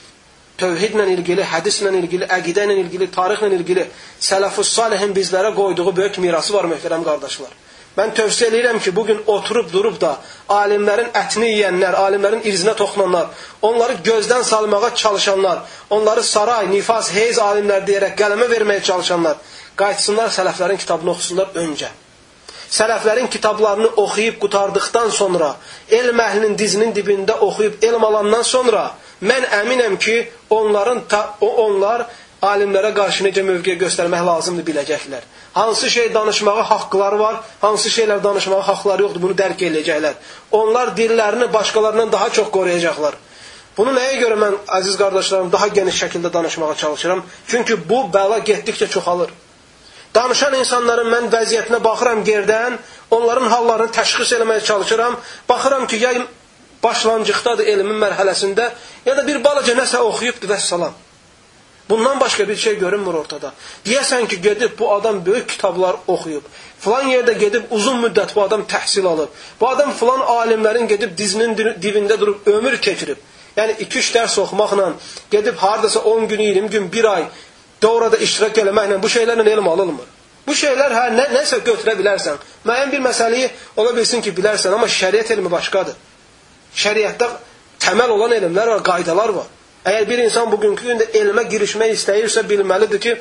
tövhidlə ilgili, hədislə ilgili, əqidə ilə ilgili, tarixlə ilgili Sələf-ü Salihin bizlərə qoyduğu böyük mirası var, möhtərəm qardaşlar. Mən tövsiyə edirəm ki, bugün oturub durub da alimlərin ətini yeyənlər, alimlərin irzinə toxunanlar, onları gözdən salmağa çalışanlar, onları saray, nifas, heyz alimlər deyərək qələmə verməyə çalışanlar, qayıtsınlar sələflərin kitabını oxusunlar öncə. Sələflərin kitablarını oxuyub qutardıqdan sonra, elm əhlinin dizinin dibində oxuyub elm alandan sonra, mən əminəm ki, onların ta, onlar alimlərə qarşı necə mövqe göstərmək lazımdır biləcəklər. Hansı şey danışmağa haqqları var, hansı şeylər danışmağa haqqları yoxdur, bunu dərk edəcəklər. Onlar dillərini başqalarından daha çox qoruyacaqlar. Bunu nəyə görə mən, əziz qardaşlarım, daha geniş şəkildə danışmağa çalışıram? Çünki bu bəla getdikcə çoxalır. Danışan insanların mən vəziyyətinə baxıram gerdən, onların hallarını təşxis eləməyə çalışıram. Baxıram ki, ya başlanğıcdadır elmin mərhələsində, ya da bir balaca nəsə oxuyubdur və salam. Bundan başqa bir şey görünmür ortada. Deyəsən ki, gedib bu adam böyük kitablar oxuyub. Filan yerdə gedib uzun müddət bu adam təhsil alıb. Bu adam filan alimlərin gedib dizinin dibində durub ömür keçirib. Yəni iki üç dərs oxumaqla, gedib hardasa on gün, iyirmi gün, bir ay doğrada iştirak eləməklə bu şeylərlə elm alınmır. Bu şeylər hə, nə, nəsə götürə bilərsən. Müəyyən bir məsələyi ola bilsin ki, bilərsən, amma şəriət elmi başqadır. Şəriətdə təməl olan elmlər var, qaydalar var. Əgər bir insan bugünkü gündə elmə girişmək istəyirsə, bilməlidir ki,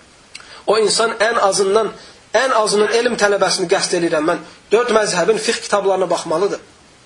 o insan ən azından, ən azından elm tələbəsini qəsd edirəm. Mən dörd məzhəbin fiqh kitablarına baxmalıdır.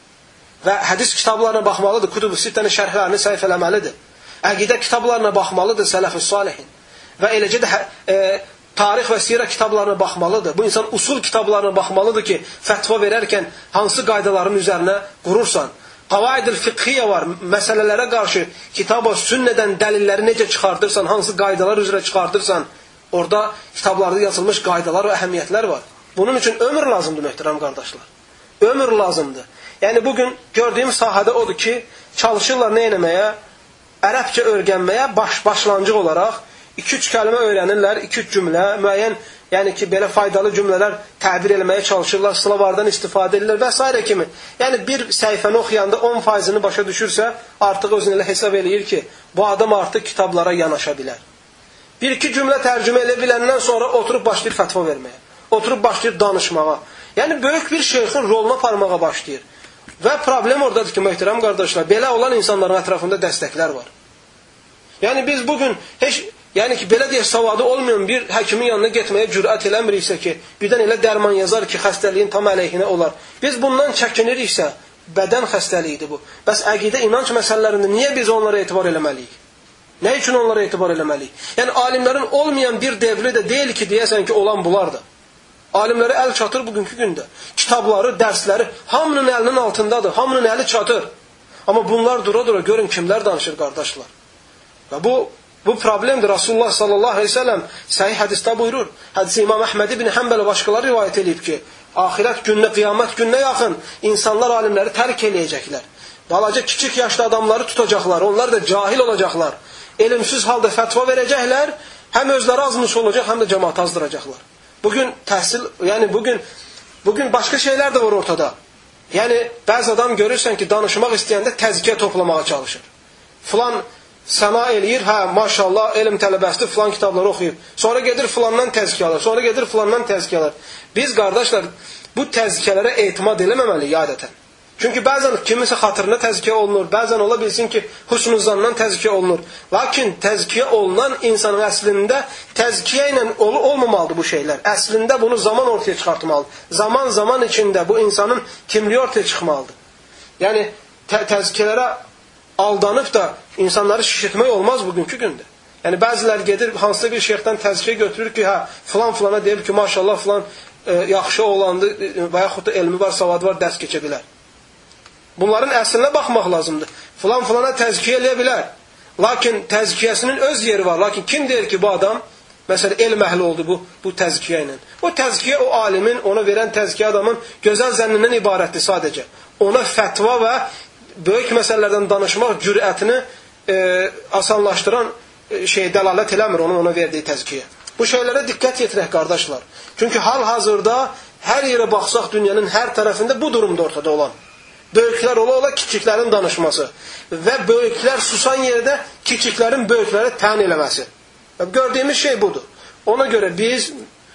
Və hədis kitablarına baxmalıdır, Kutubu Sittənin şərhlərini səhv eləməlidir. Əqidə kitablarına baxmalıdır, Sələf-ü Salihin. Və eləcə də e, tarix və sirə kitablarına baxmalıdır. Bu insan usul kitablarına baxmalıdır ki, fətva verərkən hansı qaydaların üzərinə qurursan. Qavaid-ül fiqhiyyə var, məsələlərə qarşı kitab-ı sünnədən dəlilləri necə çıxardırsan, hansı qaydalar üzrə çıxardırsan, orada kitablarda yazılmış qaydalar və əhəmiyyətlər var. Bunun üçün ömür lazımdır, möhtərəm qardaşlar. Ömür lazımdır. Yəni bugün gördüyüm sahədə odur ki, çalışırlar nə eləməyə? Ərəbcə öyrənməyə baş, başlanğıc olaraq iki üç kəlmə öyrənirlər, iki üç cümlə, müəyyən, yəni ki, belə faydalı cümlələr təbir eləməyə çalışırlar, sılavardan istifadə edirlər və s. kimi. Yəni bir səhifəni oxuyanda on faizini başa düşürsə, artıq özünü elə hesab eləyir ki, bu adam artıq kitablara yanaşa bilər. Bir iki cümlə tərcümə elə biləndən sonra oturub başlayır fətva verməyə, oturub başlayır danışmağa. Yəni böyük bir şeyxin roluna aparmağa başlayır. Və problem oradadır ki, möhtərəm qardaşlar, belə olan insanların ətrafında dəstəklər var. Yəni biz bugün heç, yəni ki, belə deyək, savadı olmayan bir həkimin yanına getməyə cürət eləmiriksə ki, birdən elə dərman yazar ki, xəstəliyin tam əleyhinə olar. Biz bundan çəkiniriksə, bədən xəstəliyidir bu. Bəs əqidə, inanc məsələlərində niyə biz onlara etibar eləməliyik? Nə üçün onlara etibar eləməliyik? Yəni alimlərin olmayan bir devri də deyil ki, deyəsən ki, olan bunlardır. Alimlərə əl çatır bugünkü gündə. Kitabları, dərsləri hamının əlinin altındadır, hamının əli çatır. Amma bunlar dura-dura görün kimlər danışır, qardaşlar. Və bu, bu problemdir. Rasulullah sallallahu aleyhi ve sellem səhih hədisdə buyurur. Hədisi İmam Əhməd ibn Həmbəl başqaları rivayət edib ki, axirət gününə, qiyamət gününə yaxın insanlar alimləri tərk eləyəcəklər. Balaca kiçik yaşlı adamları tutacaqlar, onlar da cahil olacaqlar. Elmsiz halda fətva verəcəklər, həm özləri azmış olacaq, həm də cəmaat azdıracaqlar. Bugün təhsil, yəni bugün bugün başqa şeylər də var ortada. Yəni bəzi adam görürsən ki, danışmaq istəyəndə təzkiyə toplamağa çalışır. Filan səna eləyir, hə, maşallah, elm tələbəsidir, filan kitabları oxuyub. Sonra gedir filandan təzkiyə alır, sonra gedir filandan təzkiyə alır. Biz, qardaşlar, bu təzkiyələrə etimad eləməməliyik adətən. Çünki bəzən kimisə xatırına təzkiyə olunur, bəzən ola bilsin ki, husnuzandan təzkiyə olunur. Lakin təzkiyə olunan insanın əslində təzkiyə ilə ol olmamalıdır bu şeylər. Əslində bunu zaman ortaya çıxartmalıdır. Zaman zaman içində bu insanın kimliyi ortaya çıxmalıdır. Yəni tə təzkiyələrə aldanıb da insanları şişirtmək olmaz bugünkü gündə. Yəni bəzilər gedir hansısa bir şeyxdən təzkiyə götürür ki, hə, filan filana deyib ki, maşallah filan e, yaxşı oğlandı və yaxud da elmi var, savadı var, dərs keçə bilər. Bunların əslinə baxmaq lazımdır. Filan filana təzkiyə eləyə bilər. Lakin təzkiyəsinin öz yeri var. Lakin kim deyir ki, bu adam məsələn elm əhli oldu bu bu təzkiyə ilə? O təzkiyə o alimin, ona verən təzkiyə adamın gözəl zənnindən ibarətdir sadəcə. Ona fətva və böyük məsələlərdən danışmaq cürətini e, asanlaşdıran e, şey dəlalət eləmir onun ona verdiyi təzkiyə. Bu şeylərə diqqət yetirək qardaşlar. Çünki hal-hazırda hər yerə baxsaq dünyanın hər tərəfində bu durumda ortada olan. Böyüklər ola ola kiçiklərin danışması və böyüklər susan yerdə kiçiklərin böyüklərə təyin eləməsi. Gördüyümüz şey budur. Ona görə biz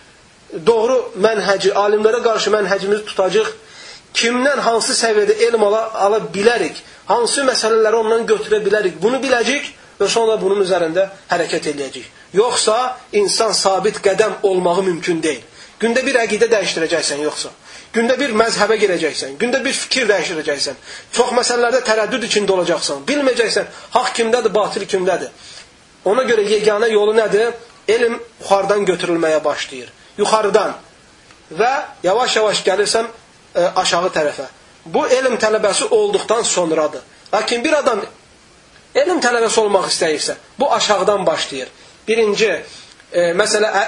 doğru mənhəci, alimlərə qarşı mənhəcimizi tutacaq. Kimdən hansı səviyyədə elm ala, ala bilərik, hansı məsələləri ondan götürə bilərik, bunu biləcək və sonra bunun üzərində hərəkət edəcək. Yoxsa insan sabit qədəm olmağı mümkün deyil. Gündə bir əqidə dəyişdirəcəksən yoxsa. Gündə bir məzhəbə girəcəksən, gündə bir fikir dəyişdirəcəksən. Çox məsələlərdə tərəddüd içində olacaqsan. Bilməyəcəksən, haqq kimdədir, batil kimdədir. Ona görə yeganə yolu nədir? Elm yuxarıdan götürülməyə başlayır. Yuxarıdan. Və yavaş-yavaş gəlirsəm e, aşağı tərəfə. Bu elm tələbəsi olduqdan sonradır. Lakin bir adam elm tələbəsi olmaq istəyirsə, bu aşağıdan başlayır. Birinci, e, məsələ ə,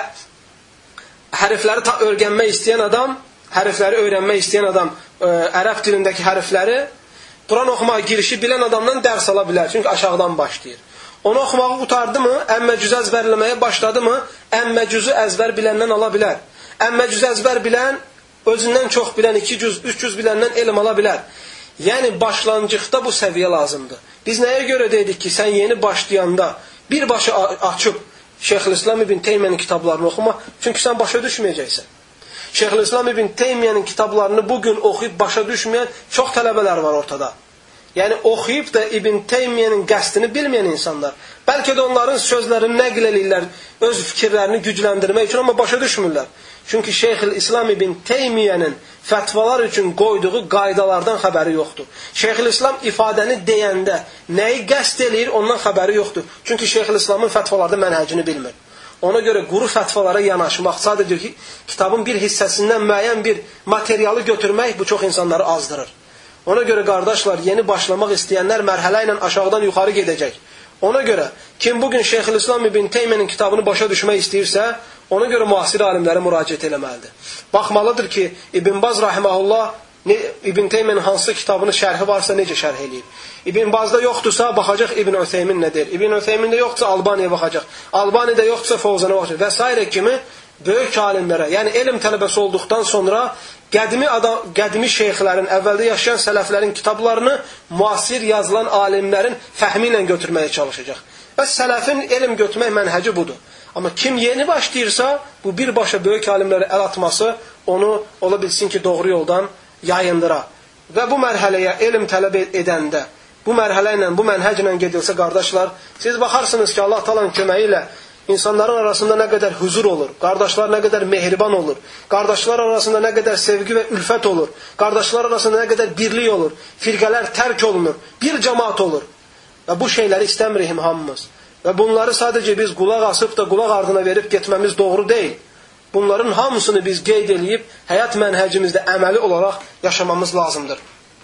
hərfləri ta öyrənmək istəyən adam, hərfləri öyrənmək istəyən adam ə, ərəb dilindəki hərfləri Quran oxumağa girişi bilən adamdan dərs ala bilər. Çünki aşağıdan başlayır. Onu oxumağı qutardı mı, əmməcüzü əzbərləməyə başladı mı, əmməcüzü əzbər biləndən ala bilər. Əmməcüzü əzbər bilən, özündən çox bilən, iki cüz, üç cüz biləndən elm ala bilər. Yəni başlanğıcda bu səviyyə lazımdır. Biz nəyə görə dedik ki, sən yeni başlayanda birbaşa açıb Şeyxülislam İbn Teymiyənin kitablarını oxuma, çünki sən başa düşməyəcəksən. Şeyxülislam İbn Teymiyənin kitablarını bugün oxuyub başa düşməyən çox tələbələr var ortada. Yəni oxuyub da İbn Teymiyənin qəsdini bilməyən insanlar. Bəlkə də onların sözlərini nəql edirlər, öz fikirlərini gücləndirmək üçün, amma başa düşmürlər. Çünki Şeyxülislam İbn Teymiyənin fətvalar üçün qoyduğu qaydalardan xəbəri yoxdur. Şeyxülislam ifadəni deyəndə nəyi qəsd eləyir, ondan xəbəri yoxdur. Çünki Şeyxülislamın fətvalarda mənhəcini bilmir. Ona görə quru fətvalara yanaşmaq, sadəcə ki, kitabın bir hissəsindən müəyyən bir materialı götürmək bu çox insanları azdırır. Ona görə qardaşlar, yeni başlamaq istəyənlər mərhələ ilə aşağıdan yuxarı gedəcək. Ona görə kim bugün Şeyxülislam İbn Teymiyənin kitabını başa düşmək istəyirsə, ona görə müasir alimlərə müraciət eləməlidir. Baxmalıdır ki, İbn Baz rahimehullah İbn Teymiyənin hansı kitabının şərhi varsa necə şərh eləyir. İbn Bazda yoxdursa baxacaq İbn Üseymin nə deyir. İbn Üseymində yoxdursa Albaniyə baxacaq. Albanidə yoxdursa Fovzana baxacaq və s. kimi böyük alimlərə, yəni elm tələbəsi olduqdan sonra qədimi adam, qədimi şeyxlərin, əvvəldə yaşayan sələflərin kitablarını müasir yazılan alimlərin fəhmi ilə götürməyə çalışacaq. Və sələfin elm götürmək mənhəci budur. Amma kim yeni başlayırsa, bu birbaşa böyük alimlərə əl atması onu ola bilsin ki, doğru yoldan yayındıra. Və bu mərhələyə elm tələb edəndə, bu mərhələ ilə, bu mənhəc ilə gedilsə, qardaşlar, siz baxarsınız ki, Allah Taala'nın köməyi ilə insanların arasında nə qədər huzur olur, qardaşlar nə qədər mehriban olur, qardaşlar arasında nə qədər sevgi və ülfət olur, qardaşlar arasında nə qədər birlik olur, firqələr tərk olunur, bir cəmaat olur. Və bu şeyləri istəmirik hamımız. Və bunları sadəcə biz qulaq asıb da qulaq ardına verib getməmiz doğru deyil. Bunların hamısını biz qeyd eləyib, həyat mənhəcimizdə əməli olaraq yaşamamız lazımdır.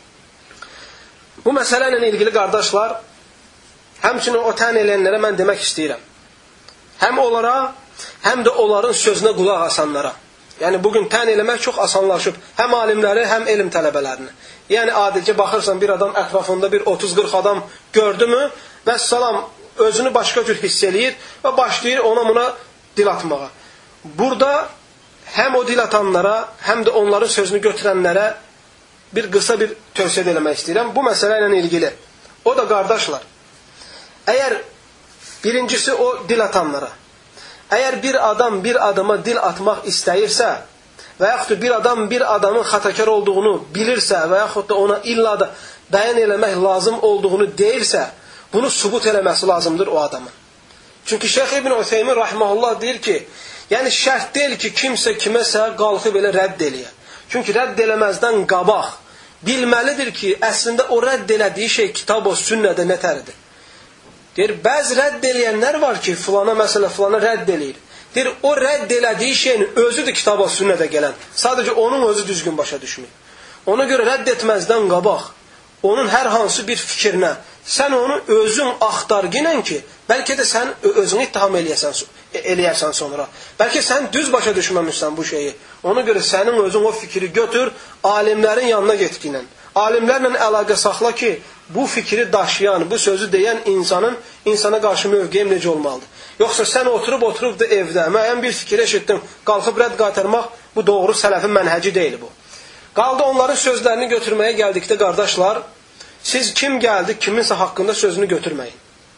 Bu məsələ ilə ilgili qardaşlar, həmçinin o tən eləyənlərə mən demək istəyirəm. Həm onlara, həm də onların sözünə qulaq asanlara. Yəni, bugün tən eləmək çox asanlaşıb. Həm alimləri, həm elm tələbələrini. Yəni, adicə baxırsan, bir adam ətrafında bir otuz qırx adam gördü mü, və salam, özünü başqa cür hiss eləyir və başlayır ona buna dil atmağa. Burada həm o dil atanlara, həm də onların sözünü götürənlərə bir qısa bir tövsiyə eləmək istəyirəm. Bu məsələ ilə ilgili. O da qardaşlar, əgər birincisi o dil atanlara, əgər bir adam bir adama dil atmaq istəyirsə və yaxud da bir adam bir adamın xatakar olduğunu bilirsə və yaxud da ona illa da bəyan eləmək lazım olduğunu deyirsə, bunu sübut eləməsi lazımdır o adamın. Çünki Şeyx İbn Üseymin rahimehullah deyir ki, yəni şərt deyil ki, kimsə kiməsə qalxıb elə rədd eləyə. Çünki rədd eləməzdən qabaq bilməlidir ki, əslində o rədd elədiyi şey kitab o sünnədə nətəridir. Deyir, bəzi rədd eləyənlər var ki, filana məsələ filana rədd eləyir. Deyir, o rədd elədiyi şeyin özüdür kitab o sünnədə gələn. Sadəcə onun özü düzgün başa düşmür. Ona görə rədd etməzdən qabaq, onun hər hansı bir fikrinə, sən onu özün axtarginən ki, bəlkə də sən özünü ittiham eləyəsən, eləyərsən sonra. Bəlkə sən düz başa düşməmişsən bu şeyi. Ona görə sənin özün o fikri götür, alimlərin yanına getginən. Alimlərlə əlaqə saxla ki, bu fikri daşıyan, bu sözü deyən insanın insana qarşı mövqeyi necə olmalıdır. Yoxsa sən oturub-oturub da evdə, müəyyən bir fikir eşitdin, qalxıb rədd qaytarmaq, bu doğru sələfin mənhəci deyil bu. Qaldı onların sözlərini götürməyə gəldikdə, qardaşlar, siz kim gəldi, kiminsə haqqında sözünü götürməyin.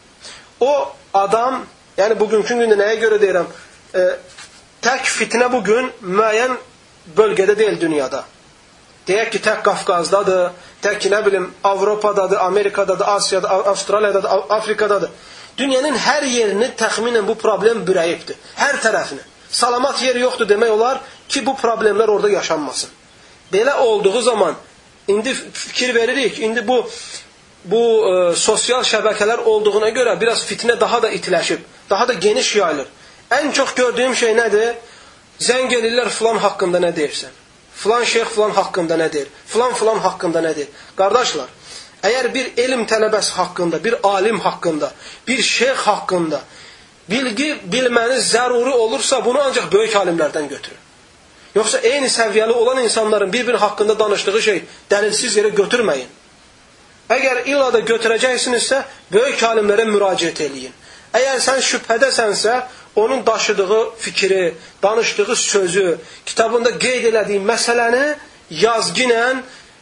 O adam, yəni bugünkü gündə nəyə görə deyirəm, e, tək fitnə bugün müəyyən bölgədə deyil dünyada. Deyək ki, tək Qafqazdadır, tək ki, nə bilim, Avropadadır, Amerikadadır, Asiyada, Avstraliyadadır, Afrikadadır. Dünyanın hər yerini təxminən bu problem bürəyibdir. Hər tərəfini. Salamat yeri yoxdur demək olar ki, bu problemlər orada yaşanmasın. Belə olduğu zaman, indi fikir veririk, indi bu bu e, sosial şəbəkələr olduğuna görə biraz fitnə daha da itiləşib, daha da geniş yayılır. Ən çox gördüyüm şey nədir? Zəng elirlər filan haqqında nə deyirsən? Filan şeyx filan haqqında nə deyir? Filan filan haqqında nə deyir? Qardaşlar, əgər bir elm tələbəsi haqqında, bir alim haqqında, bir şeyx haqqında bilgi bilməniz zəruri olursa, bunu ancaq böyük alimlərdən götürün. Yoxsa eyni səviyyəli olan insanların bir-bir haqqında danışdığı şey dəlilsiz yerə götürməyin. Əgər illa da götürəcəksinizsə, böyük alimlərə müraciət eləyin. Əgər sən şübhədəsənsə, onun daşıdığı fikri, danışdığı sözü, kitabında qeyd elədiyi məsələni yazginən,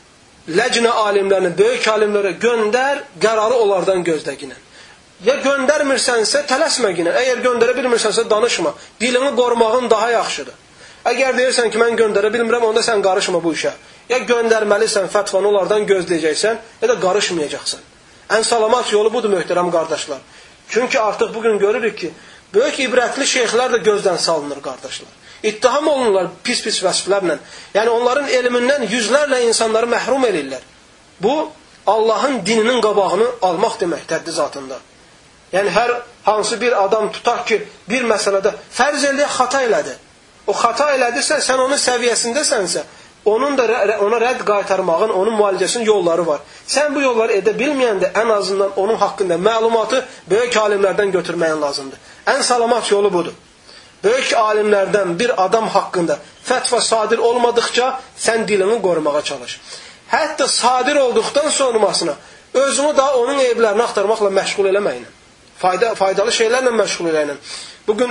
ləcnə alimlərini, böyük alimlərə göndər, qərarı onlardan gözləginən. Ya göndərmirsənsə, tələsməginən. Əgər göndərə bilmirsənsə, danışma. Dilini qorumağın daha yaxşıdır. Əgər deyirsən ki, mən göndərə bilmirəm, onda sən qarışma bu işə. Ya göndərməlisən, fətvanı onlardan gözləyəcəksən, ya da qarışmayacaqsan. Ən salamat yolu budur, möhtərəm qardaşlar. Çünki artıq bugün görürük ki, böyük ibrətli şeyxlər də gözdən salınır, qardaşlar. İttiham olunurlar pis-pis vəsflərlə. Yəni, onların elmindən yüzlərlə insanları məhrum edirlər. Bu, Allahın dininin qabağını almaq demək, təddi zatında. Yəni, hər hansı bir adam tutaq ki, bir məsələdə fərz eləyək, xata elədi. O xata elədirsə, sən onun səviyyəsindəsənsə, onun da ona rədd qaytarmağın, onun müalicəsinin yolları var. Sən bu yolları edə bilməyəndə ən azından onun haqqında məlumatı böyük alimlərdən götürməyin lazımdır. Ən salamat yolu budur. Böyük alimlərdən bir adam haqqında fətva sadir olmadıqca sən dilini qorumağa çalış. Hətta sadir olduqdan sonrasına özünü da onun eyblərini axtarmaqla məşğul eləməyin. Fayda, faydalı şeylərlə məşğul eləyin. Bugün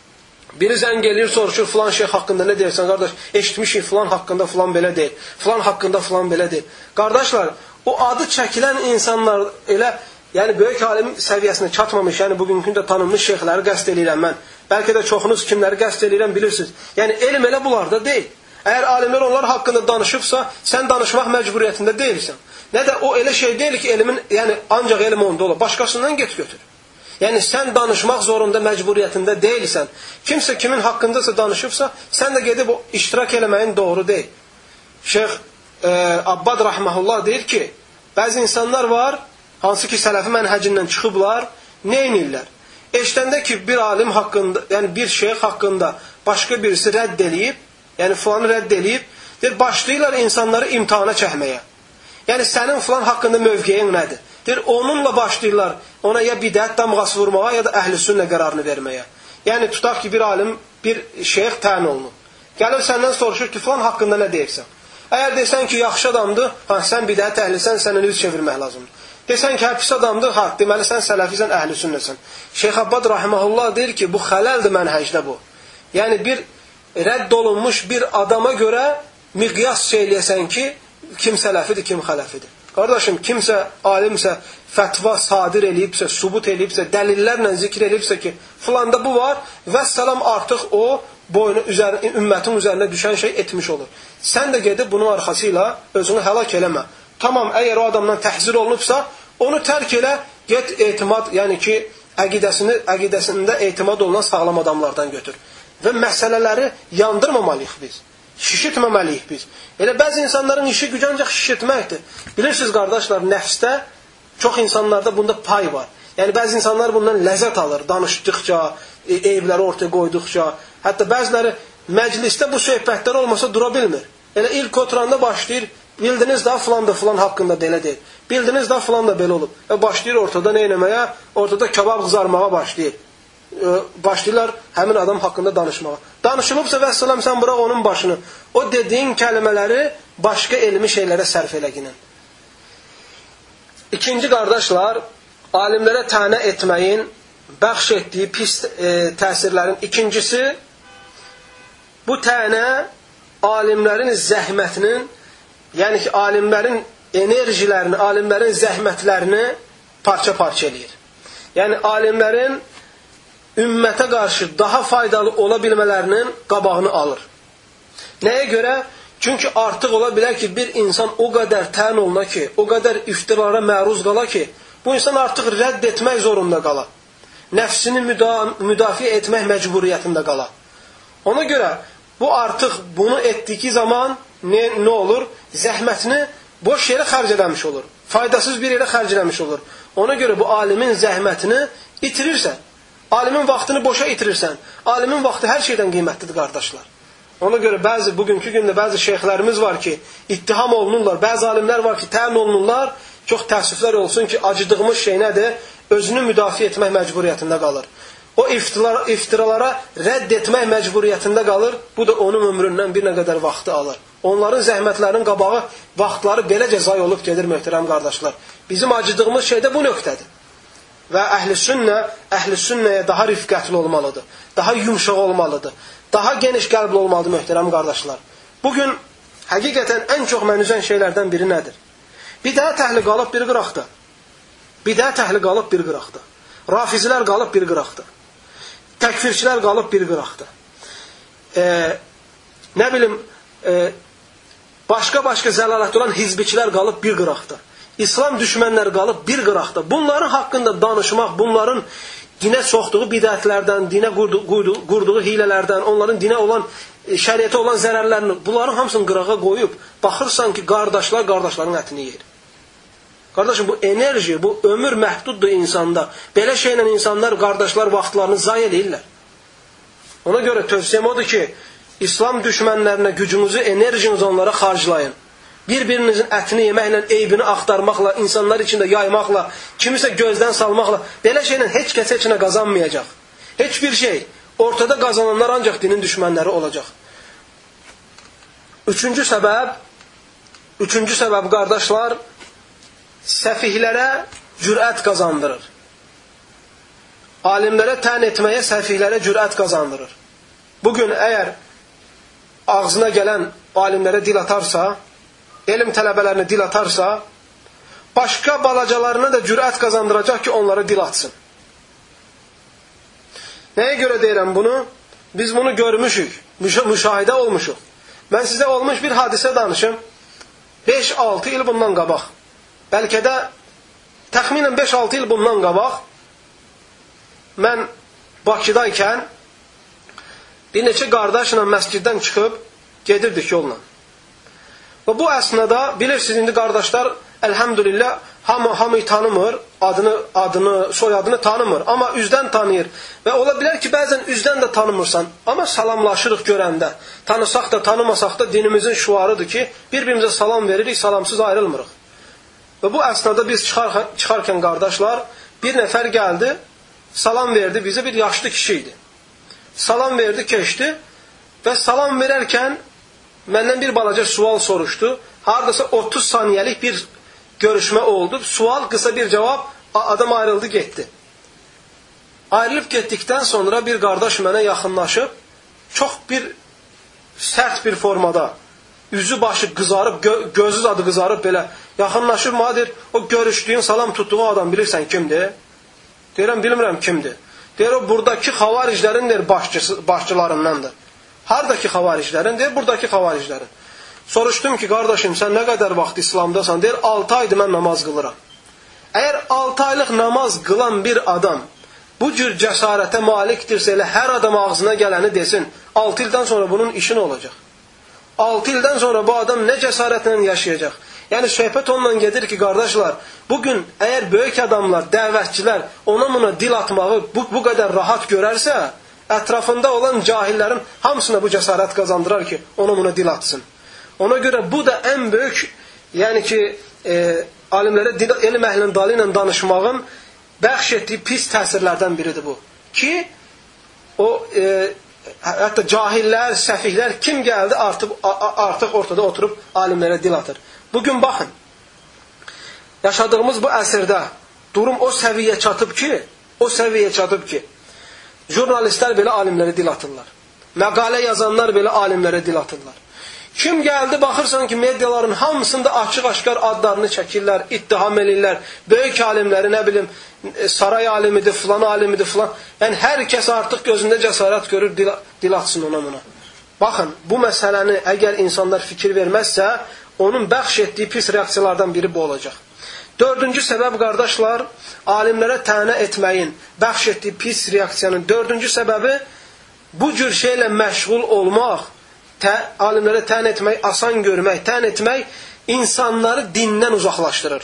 biri zəng eləyir, soruşur, filan şey haqqında nə deyirsən, qardaş? Eşitmişik, filan haqqında filan belə deyir. Filan haqqında filan belə deyir. Qardaşlar, o adı çəkilən insanlar elə, yəni böyük alim səviyyəsinə çatmamış, yəni bugünkü də tanınmış şeyxləri qəsd eləyirəm mən. Bəlkə də çoxunuz kimləri qəsd eləyirəm bilirsiniz. Yəni elm elə bunlarda deyil. Əgər alimlər onlar haqqında danışıbsa, sən danışmaq məcburiyyətində deyilsən. Nə də o elə şey deyil ki, elmin, yəni ancaq elm onda olur. Başqasından get götür. Yəni sən danışmaq zorunda məcburiyyətində deyilsən. Kimsə kimin haqqındasa danışıbsa, sən də gedib o iştirak eləməyin doğru deyil. Şeyx e, Abbad rahmehullah deyir ki, bəzi insanlar var, hansı ki sələfi mənhəcindən çıxıblar, nə edirlər? Eşitəndə ki, bir alim haqqında, yəni bir şeyx haqqında başqa birisi rədd eləyib, yəni filanı rədd eləyib, deyir, başlayırlar insanları imtihana çəkməyə. Yəni sənin filan haqqında mövqeyin nədir? Deyir, onunla başlayırlar ona ya bidət damğası vurmağa, ya da əhl-i sünnə qərarını verməyə. Yəni tutaq ki, bir alim, bir şeyx təyin olunur. Gəlir səndən soruşur ki, filan haqqında nə deyirsən? Əgər desən ki, yaxşı adamdır, ha, sən bidət əhlisən, sənə üz çevirmək lazımdır. Desən ki, hə, pis adamdır, ha, deməli sən sələfisən, əhl-i sünnəsən. Şeyx Abbad rahimehullah deyir ki, bu xələldir mənhəcdə bu. Yəni bir rədd olunmuş bir adama görə miqyas söyləyəsən ki, kim sələfidir, kim xələfidir. Qardaşım, kimsə, alimsə, fətva sadir eləyibsə, subut eləyibsə, dəlillərlə zikr eləyibsə ki, filanda bu var və səlam artıq o, boynu üzər, ümmətin üzərinə düşən şey etmiş olur. Sən də gedib bunun arxasıyla özünü həlak eləmə. Tamam, əgər o adamdan təhzir olunubsa, onu tərk elə, get etimad, yəni ki, əqidəsini, əqidəsində etimad olunan sağlam adamlardan götür. Və məsələləri yandırmamalıyıq biz. Şişirtməməliyik biz. Elə bəzi insanların işi gücü ancaq şişirtməkdir. Bilirsiniz, qardaşlar, nəfsdə çox insanlarda bunda pay var. Yəni, bəzi insanlar bundan ləzzət alır, danışdıqca, eybləri ortaya qoyduqca. Hətta bəziləri məclisdə bu söhbətlər olmasa dura bilmir. Elə ilk oturanda başlayır, bildiniz da filan da filan haqqında belə deyil. Bildiniz da filan da belə olub. Və başlayır ortada nə eləməyə? Ortada kabab qızarmağa başlayır. Başlayırlar həmin adam haqqında danışmağa. Danışılıbsa vəssalam, sən bırak onun başını. O dediyin kəlmələri başqa elmi şeylərə sərf eləginin. İkinci qardaşlar, alimlərə tənə etməyin bəxş etdiyi pis e, təsirlərin ikincisi, bu tənə alimlərin zəhmətinin, yəni ki, alimlərin enerjilərini, alimlərin zəhmətlərini parça-parça eləyir. Yəni, alimlərin ümmətə qarşı daha faydalı ola bilmələrinin qabağını alır. Nəyə görə? Çünki artıq ola bilər ki, bir insan o qədər tən oluna ki, o qədər iftirara məruz qala ki, bu insan artıq rədd etmək zorunda qala. Nəfsini müda müdafiə etmək məcburiyyətində qala. Ona görə bu artıq bunu etdiyi zaman nə, nə olur? Zəhmətini boş yerə xərc eləmiş olur. Faydasız bir yerə xərc eləmiş olur. Ona görə bu alimin zəhmətini itirirsən. Alimin vaxtını boşa itirirsən. Alimin vaxtı hər şeydən qiymətlidir, qardaşlar. Ona görə bəzi, bugünkü gündə bəzi şeyxlərimiz var ki, ittiham olunurlar. Bəzi alimlər var ki, təmin olunurlar. Çox təəssüflər olsun ki, acıdığımız şey nədir? Özünü müdafiə etmək məcburiyyətində qalır. O iftiralara, iftiralara rədd etmək məcburiyyətində qalır. Bu da onun ömründən bir nə qədər vaxtı alır. Onların zəhmətlərinin qabağı, vaxtları beləcə zay olub gedir, möhtərəm qardaşlar. Bizim acıdığımız şey də bu nöqtədir. Və əhl-i sünnə, əhl-i sünnəyə daha rifqətli olmalıdır. Daha yumşaq olmalıdır. Daha geniş qəlbli olmalıdır, möhtərəm qardaşlar. Bugün həqiqətən ən çox mən üzən şeylərdən biri nədir? Bidət əhli qalıb bir qıraqda. Bidət əhli qalıb bir qıraqda. Rafizilər qalıb bir qıraqda. Təkfirçilər qalıb bir qıraqda. E, nə bilim, e, başqa-başqa zəlalətli olan hizbiçilər qalıb bir qıraqda. İslam düşmənləri qalıb bir qıraqda. Bunların haqqında danışmaq, bunların dinə soxduğu bidətlərdən, dinə qurduğu, qurduğu, qurduğu hilələrdən, onların dinə olan, şəriətə olan zərərlərini, bunların hamısını qırağa qoyub, baxırsan ki, qardaşlar qardaşların ətini yeyir. Qardaşım, bu enerji, bu ömür məhduddur insanda. Belə şeylə insanlar, qardaşlar vaxtlarını zay eləyirlər. Ona görə tövsiyəm odur ki, İslam düşmənlərinə gücünüzü, enerjinizi onlara xarclayın. Bir-birinizin ətini yeməklə, eybini axtarmaqla, insanlar içində yaymaqla, kimisə gözdən salmaqla, belə şeylə heç kəs heç nə qazanmayacaq. Heç bir şey. Ortada qazananlar ancaq dinin düşmənləri olacaq. Üçüncü səbəb, üçüncü səbəb qardaşlar, səfihlərə cürət qazandırır. Alimlərə tən etməyə səfihlərə cürət qazandırır. Bugün əgər ağzına gələn alimlərə dil atarsa, elm tələbələrini dil atarsa, başqa balacalarına da cürət qazandıracaq ki, onlara dil atsın. Nəyə görə deyirəm bunu? Biz bunu görmüşük, müşahidə olmuşuq. Mən sizə olmuş bir hadisə danışım. beş altı il bundan qabaq. Bəlkə də təxminən beş altı il bundan qabaq mən Bakıdaykən bir neçə qardaşla məsciddən çıxıb gedirdik yolla. Və bu əsnada bilirsiniz, indi qardaşlar əlhəmdülillah hamı hamıyı tanımır, adını, adını, soyadını tanımır, amma üzdən tanıyır. Və ola bilər ki, bəzən üzdən də tanımırsan, amma salamlaşırıq görəndə. Tanısaq da, tanımasaq da dinimizin şuarıdır ki, bir-birimizə salam veririk, salamsız ayrılmırıq. Və bu əsnada biz çıxar, çıxarkən qardaşlar, bir nəfər gəldi, salam verdi, bizə bir yaşlı kişi idi. Salam verdi, keçdi və salam verərkən məndən bir balaca sual soruşdu. Haradasa otuz saniyəlik bir görüşmə oldu. Sual, qısa bir cavab, adam ayrıldı, getdi. Ayrılıb getdikdən sonra bir qardaş mənə yaxınlaşıb, çox bir sərt bir formada, üzü başı qızarıb, gö gözü zadı qızarıb belə, yaxınlaşıb, mənə deyir, o görüşdüyün, salam tutduğu adam bilirsən kimdir? Deyirəm, bilmirəm kimdir. Deyir, o buradakı xavariclərin başçısı, başçılarındandır. Hardakı xavariclərin? Deyir, buradakı xavariclərin. Soruşdum ki, qardaşım, sən nə qədər vaxt İslamdasan? Deyir, altı aydır mən namaz qılıram. Əgər altı aylıq namaz qılan bir adam bu cür cəsarətə malikdirsə, elə hər adam ağzına gələni desin, altı ildən sonra bunun işi nə olacaq? altı ildən sonra bu adam nə cəsarətlə yaşayacaq? Yəni, söhbət onunla gedir ki, qardaşlar, bugün əgər böyük adamlar, dəvətçilər ona buna dil atmağı bu, bu qədər rahat görərsə, ətrafında olan cahillərin hamısına bu cəsarət qazandırar ki, ona buna dil atsın. Ona görə bu da ən böyük, yəni ki, e, alimlərə elm əhlinin dalı ilə danışmağın bəxş etdiyi pis təsirlərdən biridir bu. Ki, o e, hətta cahillər, səfihlər kim gəldi artıq, artıq ortada oturub alimlərə dil atır. Bugün baxın, yaşadığımız bu əsrdə durum o səviyyə çatıb ki, o səviyyə çatıb ki, jurnalistlər belə alimlərə dil atırlar. Məqalə yazanlar belə alimlərə dil atırlar. Kim gəldi, baxırsan ki, mediaların hamısında açıq-aşkar adlarını çəkirlər, ittiham edirlər. Böyük alimləri, nə bilim, saray alimidir, filan alimidir, filan. Yəni, hər kəs artıq gözündə cəsarət görür, dil, dil atsın ona buna. Baxın, bu məsələni əgər insanlar fikir verməzsə, onun bəxş etdiyi pis reaksiyalardan biri bu olacaq. Dördüncü səbəb, qardaşlar, alimlərə tənə etməyin, bəxş etdiyi pis reaksiyanın dördüncü səbəbi, bu cür şeylə məşğul olmaq, tə, alimlərə tən etmək, asan görmək, tən etmək, insanları dindən uzaqlaşdırır.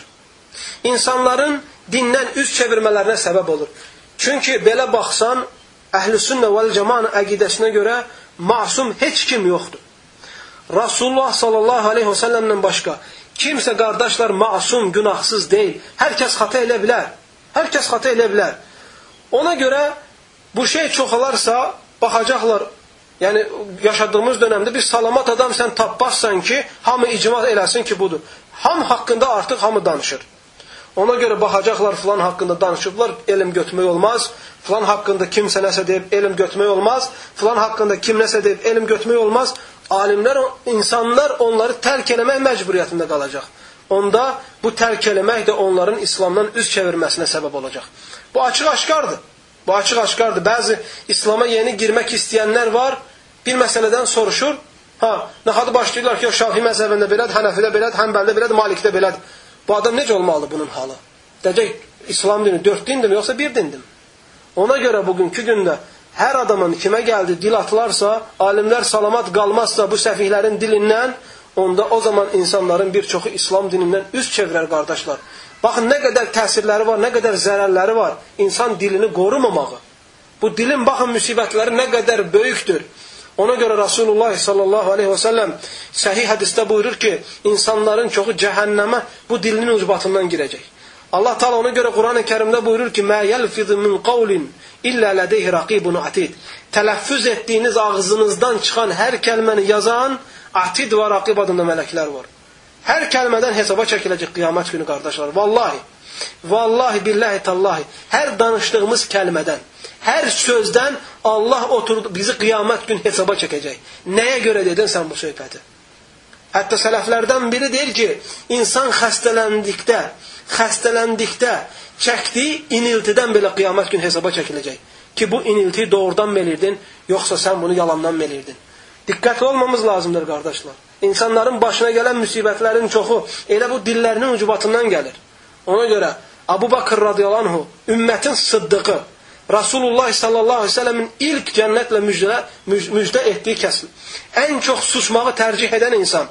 İnsanların dindən üz çevirmələrinə səbəb olur. Çünki belə baxsan, Əhl-i-Sünnə vəl-Cəmanın əqidəsinə görə masum heç kim yoxdur. Rasulullah sallallahu aleyhi və səlləmdən başqa kimsə, qardaşlar, masum, günahsız deyil. Hər kəs xata elə bilər. Hər kəs xata elə bilər. Ona görə bu şey çoxalarsa, baxacaqlar, yəni yaşadığımız dönəmdə bir salamat adam sən tapmazsan ki, hamı icma eləsin ki, budur. Hamı haqqında artıq hamı danışır. Ona görə baxacaqlar, filan haqqında danışıblar, elm götürmək olmaz. Filan haqqında kimsə nəsə deyib, elm götürmək olmaz. Filan haqqında kim nəsə deyib, elm götürmək olmaz. Alimlər, insanlar onları tərk eləmək məcburiyyətində qalacaq. Onda bu tərk eləmək də onların İslamdan üz çevirməsinə səbəb olacaq. Bu açıq-aşkardır. Bu açıq-aşkardır. Bəzi İslam'a yeni girmək istəyənlər var, bir məsələdən soruşur. Ha, nəxadı başlayırlar ki, Şafii məzhəbində belədir, Hənəfidə belədir, Həmbəldə belədir, Malikdə belədir. Bu adam necə olmalıdır bunun halı? Deyəcək, İslam dini dörd dindir mi, yoxsa bir dindir mi? Ona görə bugünkü gündə hər adamın kimə gəldi dil atılarsa, alimlər salamat qalmazsa bu səfihlərin dilindən, onda o zaman insanların bir çoxu İslam dinindən üz çevirər, qardaşlar. Baxın, nə qədər təsirləri var, nə qədər zərərləri var insan dilini qorumamağı. Bu dilin, baxın, müsibətləri nə qədər böyükdür. Ona görə Rasulullah sallallahu aleyhi və səlləm səhih hədisdə buyurur ki, insanların çoxu cəhənnəmə bu dilinin ucbatından girəcək. Allah Teala ona görə Quran-ı Kərimdə buyurur ki, "Mə yelfizu min qawlin illə ladeyhi raqibun atid." Tələffüz etdiyiniz ağzınızdan çıxan hər kəlməni yazan atid və raqib adında mələklər var. Hər kəlmədən hesaba çəkiləcək qiyamət günü, qardaşlar. Vallahi, vallahi, billahi, tallahi, hər danışdığımız kəlmədən, hər sözdən Allah oturdu bizi qiyamət gün hesaba çəkəcək. Nəyə görə dedin sən bu söhbəti? Hətta sələflərdən biri deyir ki, insan xəstələndikdə, xəstələndikdə çəkdiyi iniltidən belə qiyamət gün hesaba çəkiləcək. Ki bu iniltiyi doğrudan melirdin, yoxsa sən bunu yalandan melirdin. Diqqətli olmamız lazımdır, qardaşlar. İnsanların başına gələn müsibətlərin çoxu elə bu dillərinin ucubatından gəlir. Ona görə Abu Bakr radiyallahu anhu, ümmətin sıddıqı, Rasulullah sallallahu aleyhi ve sellemin ilk cənnətlə müjdə, müjdə etdiyi kəsim. Ən çox susmağı tərcih edən insan.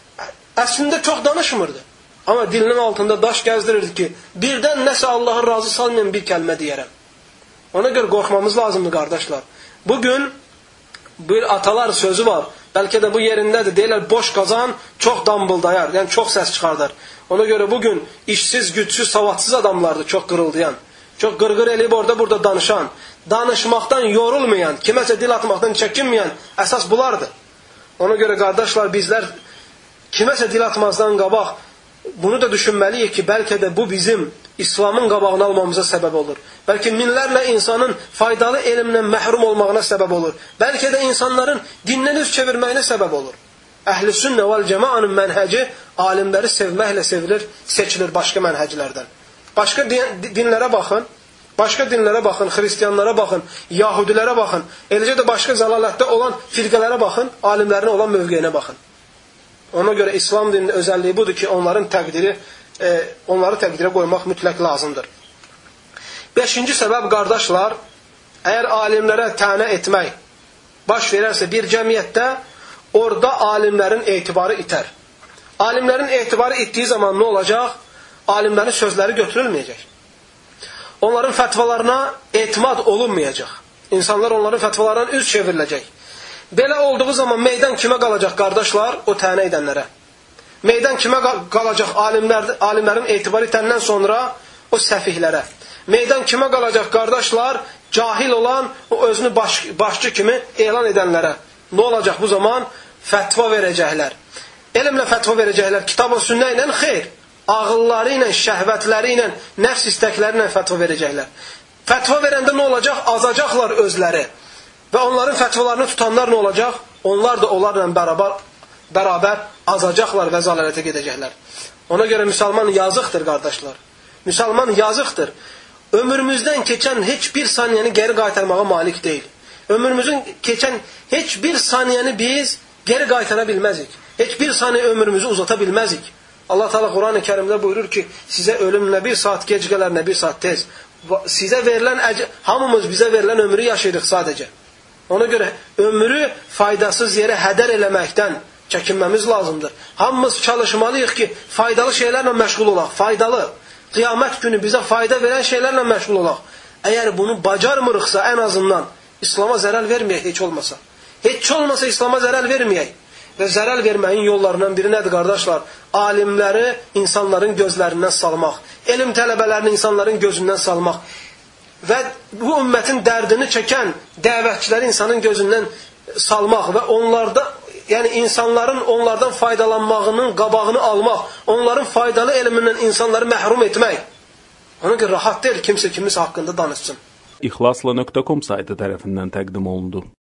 Əslində çox danışmırdı. Amma dilinin altında daş gəzdirirdi ki, birdən nəsə Allah'ın razı salmayan bir kəlmə deyərəm. Ona görə qorxmamız lazımdır, qardaşlar. Bugün bir atalar sözü var. Bəlkə də bu yerindədir. Deyirlər, boş qazan çox dambıldayar. Yəni çox səs çıxardar. Ona görə bugün işsiz, gücsüz, savadsız adamlardır çox qırıldayan. Çox qırqır eləyib orada burada danışan, danışmaqdan yorulmayan, kiməsə dil atmaqdan çəkinməyən əsas bunlardır. Ona görə, qardaşlar, bizlər kiməsə dil atmazdan qabaq bunu da düşünməliyik ki, bəlkə də bu bizim İslamın qabağını almamıza səbəb olur. Bəlkə minlərlə insanın faydalı elmlə məhrum olmağına səbəb olur. Bəlkə də insanların dindən üz çevirməyinə səbəb olur. Əhl-i-Sünnə vəl-Cəmaanın mənhəci alimləri sevməklə sevilir, seçilir başqa mənhəclərdən. Başqa dinlərə baxın. Başqa dinlərə baxın, xristianlara baxın, yahudilərə baxın, eləcə də başqa zəlalətdə olan firqələrə baxın, alimlərin olan mövqeyinə baxın. Ona görə İslam dininin özəlliyi budur ki, onların təqdiri, e, onları təqdirə qoymaq mütləq lazımdır. Beşinci səbəb, qardaşlar, əgər alimlərə tənə etmək baş verərsə bir cəmiyyətdə, orada alimlərin etibarı itər. Alimlərin etibarı itdiyi zaman nə olacaq? Alimlərin sözləri götürülməyəcək. Onların fətvalarına etimad olunmayacaq. İnsanlar onların fətvalarından üz çevriləcək. Belə olduğu zaman meydan kimə qalacaq, qardaşlar? O tənə edənlərə. Meydan kimə qalacaq alimlər, alimlərin etibarı itəndən sonra? O səfihlərə. Meydan kimə qalacaq, qardaşlar? Cahil olan, o özünü baş, başçı kimi elan edənlərə. Nə olacaq bu zaman? Fətva verəcəklər. Elmlə fətva verəcəklər. Kitab-ı sünnə ilə xeyr. Ağılları ilə, şəhvətləri ilə, nəfs istəkləri ilə fətva verəcəklər. Fətva verəndə nə olacaq? Azacaqlar özləri. Və onların fətvalarını tutanlar nə olacaq? Onlar da onlarla bərabər, bərabər azacaqlar və zəlalətə gedəcəklər. Ona görə müsəlman yazıqdır, qardaşlar. Müsəlman yazıqdır. Ömrümüzdən keçən heç bir saniyəni geri qaytarmağa malik deyil. Ömrümüzün keçən heç bir saniyəni biz geri qaytara bilməzik. Heç bir saniyə ömrümüzü uzata bilməzik. Allah Teala Quran-ı Kərimdə buyurur ki, sizə ölüm nə bir saat gec gələr, nə bir saat tez. Sizə verilən, hamımız bizə verilən ömrü yaşayırıq sadəcə. Ona görə ömrü faydasız yerə hədər eləməkdən çəkinməmiz lazımdır. Hamımız çalışmalıyıq ki, faydalı şeylərlə məşğul olaq, faydalı. Qiyamət günü bizə fayda verən şeylərlə məşğul olaq. Əgər bunu bacarmırıqsa, ən azından İslama zərər verməyək, heç olmasa. Heç olmasa İslama zərər verməyək. Və zərər verməyin yollarından biri nədir, qardaşlar? Alimləri insanların gözlərindən salmaq, elm tələbələrini insanların gözündən salmaq və bu ümmətin dərdini çəkən dəvətçiləri insanın gözündən salmaq və onlarda, yəni insanların onlardan faydalanmağının qabağını almaq, onların faydalı elmindən insanları məhrum etmək. Ona görə rahat deyil kimsə kimisə haqqında danışsın. İxlasla nöqtə com saytı tərəfindən təqdim olundu.